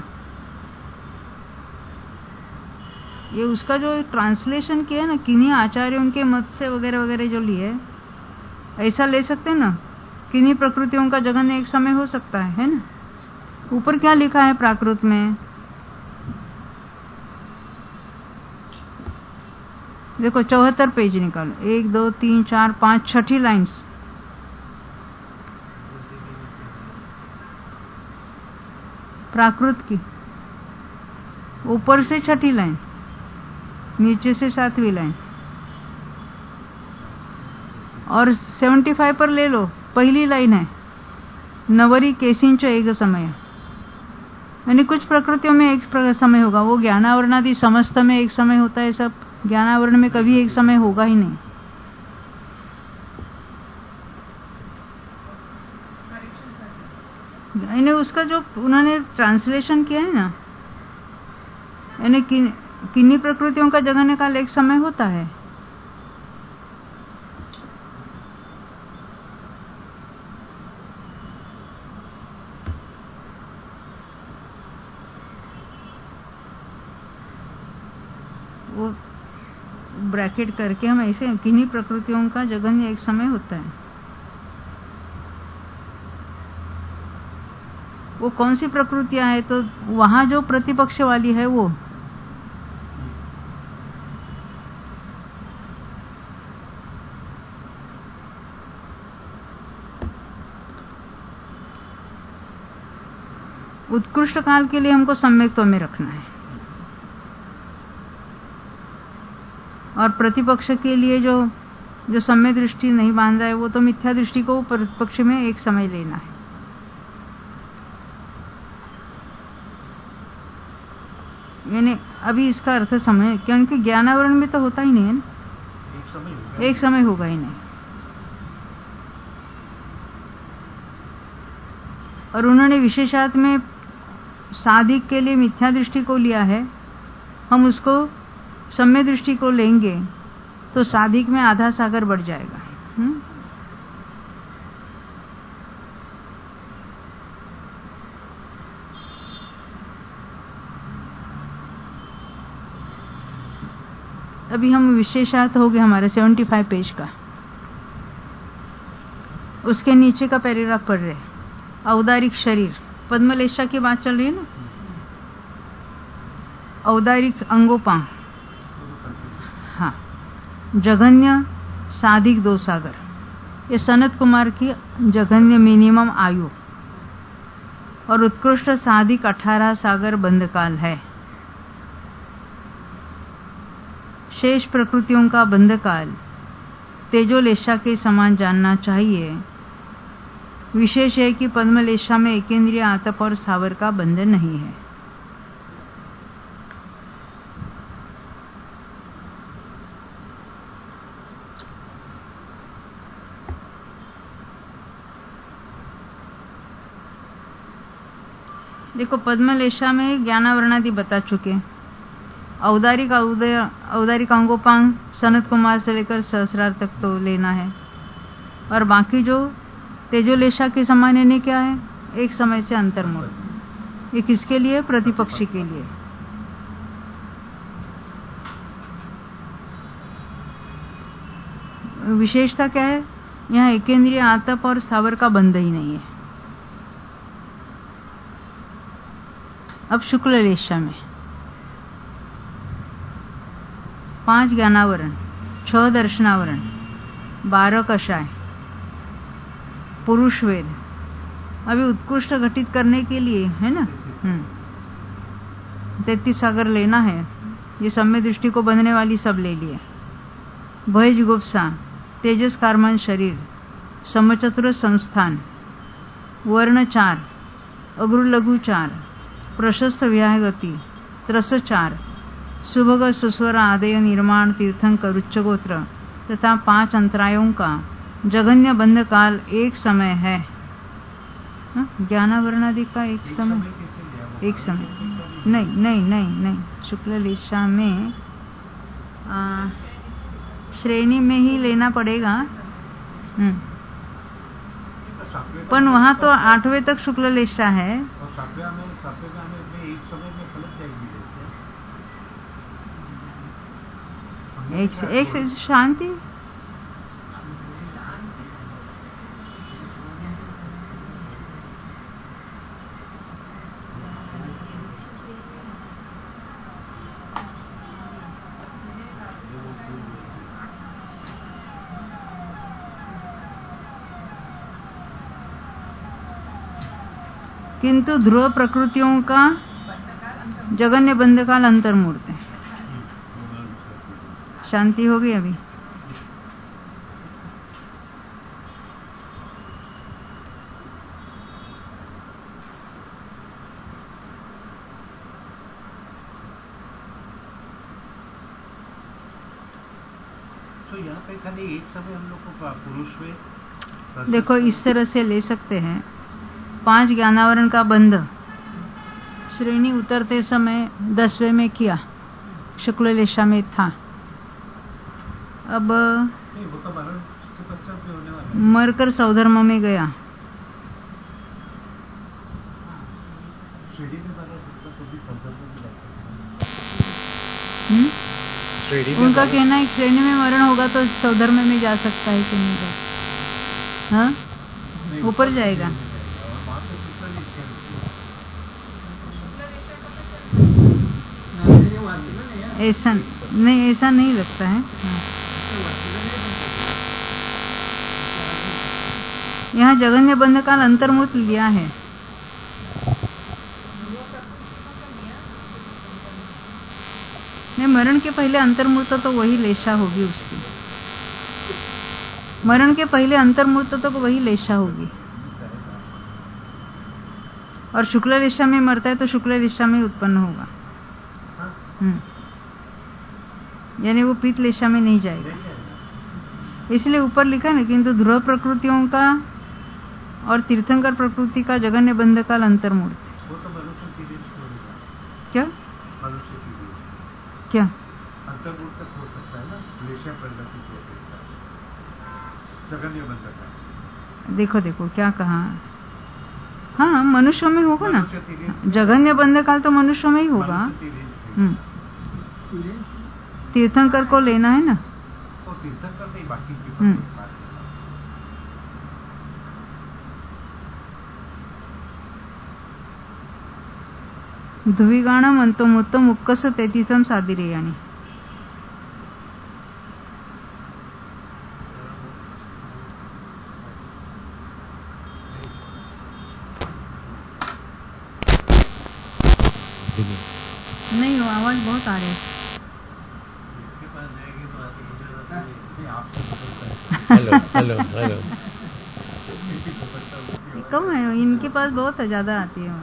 ये उसका जो ट्रांसलेशन किया ना, किन्हीं आचार्यों के मत से वगैरह वगैरह जो लिए, ऐसा ले सकते हैं ना, किन्हीं प्रकृतियों का जगन्य एक समय हो सकता है, है ना। ऊपर क्या लिखा है प्राकृत में? देखो चौहत्तर पेज निकालो, एक दो तीन चार पांच छठी लाइन्स। प्राकृत की, ऊपर से छठी लाइन, नीचे से सातवीं लाइन, और पचहत्तर पर ले लो, पहली लाइन है नवरी केसिंच एक समय, यानी कुछ प्रकृतियों में एक समय होगा, वो ज्ञानावरणादि समस्त में एक समय होता है, सब ज्ञानावरण में कभी एक समय होगा ही नहीं। यानी उसका जो उन्होंने ट्रांसलेशन किया है ना, यानी कि, किन्हीं प्रकृतियों का जगने काल एक समय होता है। वो ब्रैकेट करके हम ऐसे किन्हीं प्रकृतियों का जगन्य एक समय होता है। वो कौन सी प्रकृतियां है, तो वहां जो प्रतिपक्ष वाली है वो उत्कृष्ट काल के लिए हमको सम्यक्त्व में रखना है, और प्रतिपक्ष के लिए जो जो सम्य दृष्टि नहीं बांध रहा है वो तो मिथ्या दृष्टि को प्रतिपक्ष में एक समय लेना है। यानी अभी इसका अर्थ समय, क्योंकि ज्ञानावरण में तो होता ही नहीं है ना, एक समय होगा एक समय होगा ही नहीं। और उन्होंने विशेषार्थ में साधिक के लिए मिथ्या दृष्टि को लिया है, हम उसको सम्य दृष्टि को लेंगे तो साधिक में आधा सागर बढ़ जाएगा। हुँ? अभी हम विशेषार्थ हो गए हमारे पचहत्तर पेज का, उसके नीचे का पैराग्राफ पढ़ रहे, औदारिक शरीर, पद्मलेशा की बात चल रही है ना, औदारिक अंगोपांग, हाँ, जघन्य साधिक दो सागर, ये सनत कुमार की जघन्य मिनिमम आयु, और उत्कृष्ट साधिक अठारह सागर बंधकाल है। शेष प्रकृतियों का बंधकाल तेजोलेशा के समान जानना चाहिए। विशेष है कि पद्मलेशा में एकेंद्रिय आतप और स्थावर का बंधन नहीं है। देखो, पद्मलेशा में ज्ञानावरणादि बता चुके, औदारिक औदारिक अंगोपांग सनत कुमार से लेकर सहस्रार तक तो लेना है, और बाकी जो तेजोलेशा के समान यानी क्या है, एक समय से अंतर्मुख। ये किसके लिए? प्रतिपक्षी के लिए। विशेषता क्या है? यहाँ एकेंद्रिय आतप और स्थावर का बंध ही नहीं है। अब शुक्ल लेशा में पांच ज्ञानावरण, छह दर्शनावरण, बारह कषाय, पुरुष वेद, अभी उत्कृष्ट घटित करने के लिए है ना, हम्म तैतीस सागर लेना है। ये सम्य दृष्टि को बंधने वाली सब ले लिए। भय जुगुप्सा, तेजस कार्मन शरीर, समचतुर संस्थान, वर्ण चार, अग्रु लघु चार, प्रशस्त व्याहगति, त्रस चार, सुभग सुस्वर आदय निर्माण तीर्थंकर उच्चगोत्र तथा पांच अंतरायों का जघन्य बंध काल एक समय है। ज्ञानावरणादि का एक समय, एक समय नहीं नहीं नहीं नहीं शुक्ल लेशा में आ, श्रेणी में ही लेना पड़ेगा। हम्म पण वहां तो आठवें तक शुक्ल लेशा है। एक से एक से शांति, किंतु ध्रुव प्रकृतियों का जगन्य बंध काल अंतर्मूर्त है। शांति होगी अभी। तो यहाँ पे खाली एक समय हम लोग को पुरुष में देखो इस तरह से ले सकते हैं। पांच ज्ञानावरण का बंध श्रेणी उतरते समय दसवें में किया, शुक्ल लेशा में था। अब नहीं, वो तो मरण के पश्चात भी होने वाला है। मरकर सौधर्म में गया। श्रेणी में मरण होता तो भी सौधर्म में जाता हम्म? है। उनका कहना है श्रेणी में मरण होगा तो सौधर्म में जा सकता है कि नहीं जा, हाँ ऊपर जाएगा। और वहाँ पे शुक्ल लेशा ऐसा नहीं, ऐसा नहीं लगता है। हाँ। यहाँ जगन्य बंध काल अंतर्मुक्त लिया है। नहीं, मरण के पहले अंतर्मूर्त तो वही लेशा होगी उसकी। मरण के पहले अंतर्मूर्त तो वही लेशा होगी। और शुक्ल लेशा में मरता है तो शुक्ल लेशा में उत्पन्न होगा। हम्म, यानी वो पीत लेशा में नहीं जाएगा। इसलिए ऊपर लिखा ना, किंतु ध्रुव प्रकृतियों का और तीर्थंकर प्रकृति का जगन्य बंध काल अंतर्मूर्त। वो तो मनुष्य की रीत होगा। क्या मनुष्य की रीत क्या अंतर्मूर्त तक हो सकता है ना, लेशा प्रगति हो सकता है, जगन्य बंध का। देखो देखो क्या कहा। हाँ मनुष्यों में होगा ना, मनुष्य की रीत- जगन्य बंध काल तो मनुष्यों में ही होगा। मनुष्य की रीत है। हम्म, तीर्थंकर को लेना है ना। तो तीर्थंकर नहीं, बाकी की हम्म। बात है। ध्रुवीगाणम अंतमुत्तम उक्कस तेतीसम सादिरेयाणी। नहीं वो आवाज बहुत आ रही है। इसके पास जाएगी तो आगे की जरूरत नहीं, आपसे पकड़ता है। हेलो हेलो हेलो किसी पकड़ता है उसकी आवाज। कम है, इनके पास बहुत ज्यादा आती है।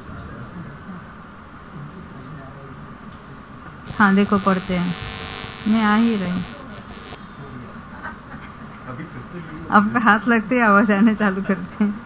हाँ देखो पढ़ते हैं, मैं आ ही रही। अभी कृष्ण जी आपका हाथ लगते ही आवाज आने चालू करते हैं।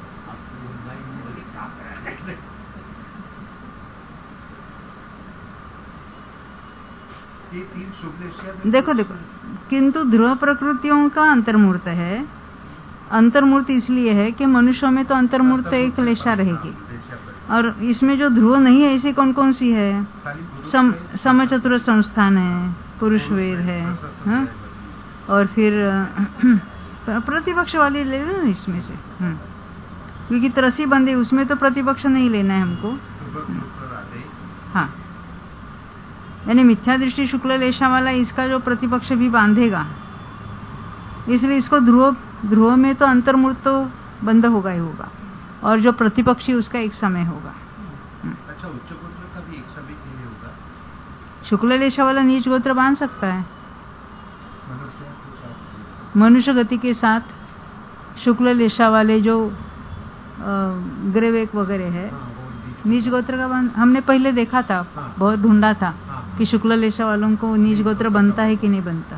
ये तीन शुभ लेशा में- देखो देखो, किंतु ध्रुव प्रकृतियों का अंतर्मूर्त है। अंतर्मूर्त इसलिए है कि मनुष्यों में तो अंतर्मूर्त एक लेशा रहेगी, लेशा पर- और इसमें जो ध्रुव नहीं है ऐसी कौन कौन सी है? खाली पुरुष सम में- समचतुर संस्थान है, पुरुष वेद है, हाँ? और फिर अ, प्रतिपक्ष वाली ले लेना इसमें से। हम्म, क्योंकि त्रसी बंदे उसमें तो प्रतिपक्ष नहीं लेना है हमको। शुभ- शुक्र राधे। हाँ, यानी मिथ्या दृष्टि शुक्ल लेशा वाला इसका जो प्रतिपक्ष भी बांधेगा, इसलिए इसको ध्रुव ध्रुव में तो अंतर्मूर्त तो बंद होगा ही होगा, और जो प्रतिपक्षी उसका एक समय होगा। अच्छा, उच्च गोत्र का भी एक समय के लिए होगा। शुक्ल लेशा वाला नीच गोत्र बांध सकता है मनुष्य के साथ मनुष्य गति के साथ। शुक्ल लेशा वाले जो ग्रेवेक वगैरह है, हाँ, वो बीच- नीच गोत्र का बांध हमने पहले देखा था, हाँ। बहुत ढूंढा था हाँ। कि शुक्ल लेशा वालों को नीच गोत्र बनता है कि नहीं बनता।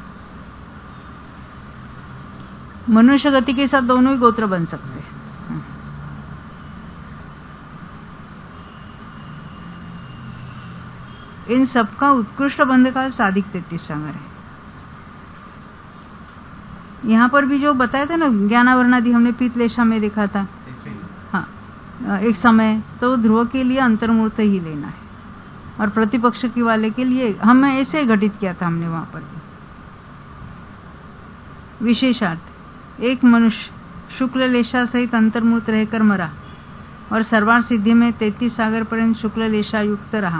मनुष्य गति के साथ दोनों ही गोत्र बन सकते हैं। इन सबका उत्कृष्ट बंध काल सादिक तैतीस सागर है। यहाँ पर भी जो बताया था ना, ज्ञानावरणादि हमने पीतलेशा में देखा था। ऐसे ही। हाँ, एक समय तो ध्रुव के लिए अंतर्मूर्त ही लेना है, और प्रतिपक्ष की वाले के लिए हम ऐसे घटित किया था हमने वहां पर भी। विशेषार्थ, एक मनुष्य शुक्ल लेशा सहित अंतर्मूर्त रहकर मरा और सर्वार्थ सिद्धि में तैतीस सागर पर्यंत शुक्ल लेशा युक्त रहा,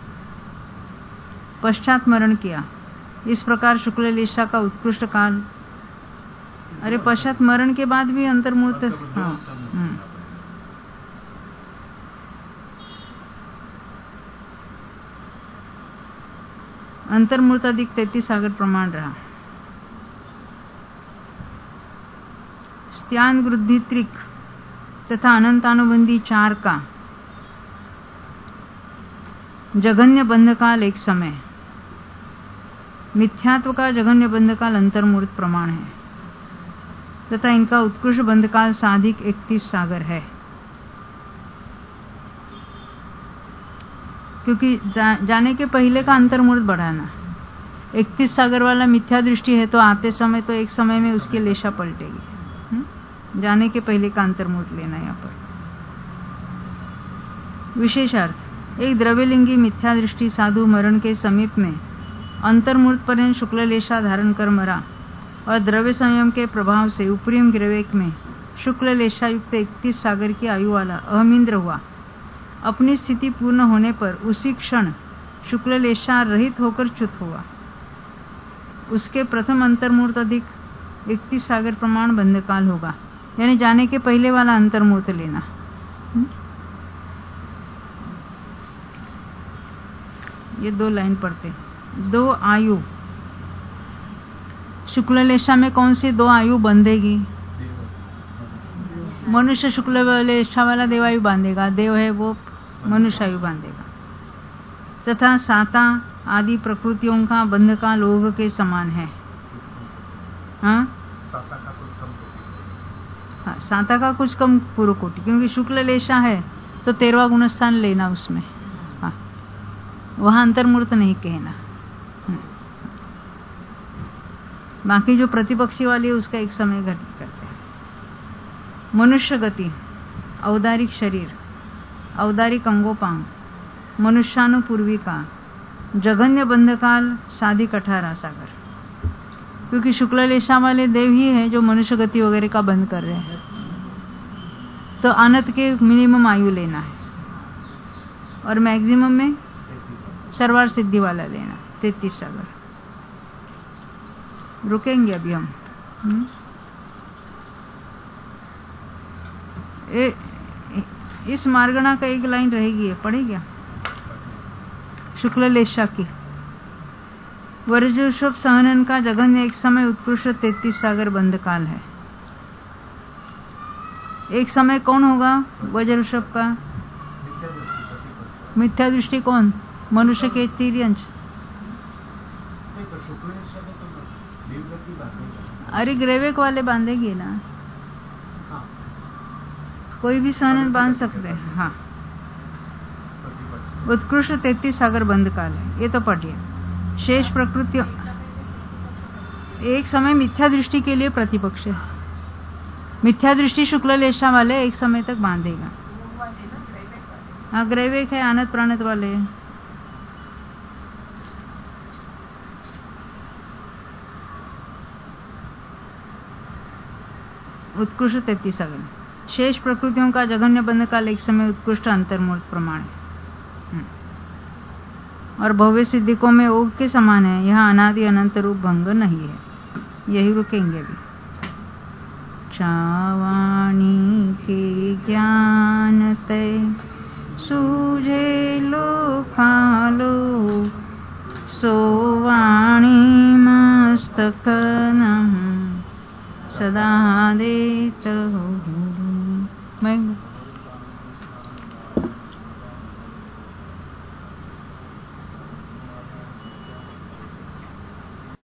पश्चात मरण किया। इस प्रकार शुक्ल लेशा का उत्कृष्ट काल। अरे पश्चात मरण के बाद भी अंतर्मूर्त। हाँ, हम्म। अंतर्मूर्त अधिक तैतीस सागर प्रमाण रहा। स्त्यान वृद्धि त्रिक तथा अनंतानुबंधी चार का जघन्य बंधकाल एक समय, मिथ्यात्व का जघन्य बंधकाल अंतर्मूर्त प्रमाण है तथा इनका उत्कृष्ट बंधकाल साधिक इकतीस सागर है। क्योंकि जा, जाने के पहले का अंतर्मूर्त बढ़ाना, इकतीस सागर वाला मिथ्या दृष्टि है तो आते समय तो एक समय में उसकी लेशा पलटेगी। हुँ? जाने के पहले का अंतर्मूर्त लेना यहाँ पर। विशेषार्थ, एक द्रव्यलिंगी मिथ्या दृष्टि साधु मरण के समीप में अंतर्मूर्त पर्यंत शुक्ल लेशा धारण कर मरा और द्रव्य संयम के प्रभाव से उपरिम ग्रवेक में शुक्ल लेशा युक्त इकतीस सागर की आयु वाला अहमिंद्र हुआ। अपनी स्थिति पूर्ण होने पर उसी क्षण शुक्ल लेशा रहित होकर च्युत हुआ। उसके प्रथम अंतर्मूर्त अधिक इकतीस सागर प्रमाण बंधकाल होगा, यानी जाने के पहले वाला अंतर्मूर्त लेना। ये दो लाइन पढ़ते। दो आयु, शुक्ल लेशा में कौन सी दो आयु बंधेगी? मनुष्य शुक्ल लेशा वाला देवायु बांधेगा, देव है वो मनुष्य आयु बांधेगा। तथा साता आदि प्रकृतियों का बंध का लोभ के समान है। हाँ, हाँ, साता का कुछ कम पूर्व कोटि, क्योंकि शुक्ल लेशा है तो तेरवा गुणस्थान लेना उसमें। हाँ, वहां अंतर्मूर्त नहीं कहना। बाकी जो प्रतिपक्षी वाली है उसका एक समय घटित करते हैं। मनुष्य गति, औदारिक शरीर, औदारिक अंगोपांग, मनुष्यानुपूर्विका, जघन्य बंधकाल साधिक अठारह सागर। क्योंकि शुक्ल लेशा वाले देव ही है जो मनुष्य गति वगैरह का बंद कर रहे हैं, तो अनंत के मिनिमम आयु लेना है और मैक्सिमम में सर्वार सिद्धि वाला लेना, तैतीस सागर। रुकेंगे अभी हम। हुँ? ए, इस मार्गणा का एक लाइन रहेगी, पढ़े क्या? शुक्ल लेशा की वज्रऋषभ सहनन का जघन्य एक समय उत्कृष्ट तैतीस सागर बंध काल है। एक समय कौन होगा वज्रऋषभ का? मिथ्या दृष्टि कौन? मनुष्य के तिर्यंश। अरे ग्रेवेक वाले बांधेगी ना, कोई भी सहनन बांध सकते हैं। हाँ, उत्कृष्ट तैतीस सागर बंध काल है, ये तो पढ़िए। शेष प्रकृति एक समय मिथ्या दृष्टि के लिए प्रतिपक्ष है। मिथ्या दृष्टि शुक्ल लेशा वाले एक समय तक बांधेगा। हाँ, ग्रेवेक है, आनत प्राणत वाले। उत्कृष्ट तैतीस सागर, शेष प्रकृतियों का जघन्य बंध काल एक समय उत्कृष्ट अंतर्मूर्त प्रमाण है और भव्य सिद्धिकों में ओग के समान है। यहाँ अनादि अनंत रूप भंग नहीं है। यही रुकेंगे अभी। चावाणी के ज्ञान तय सूझे लो खालो, सोवाणी मस्तक नम सदा देत हो। मैं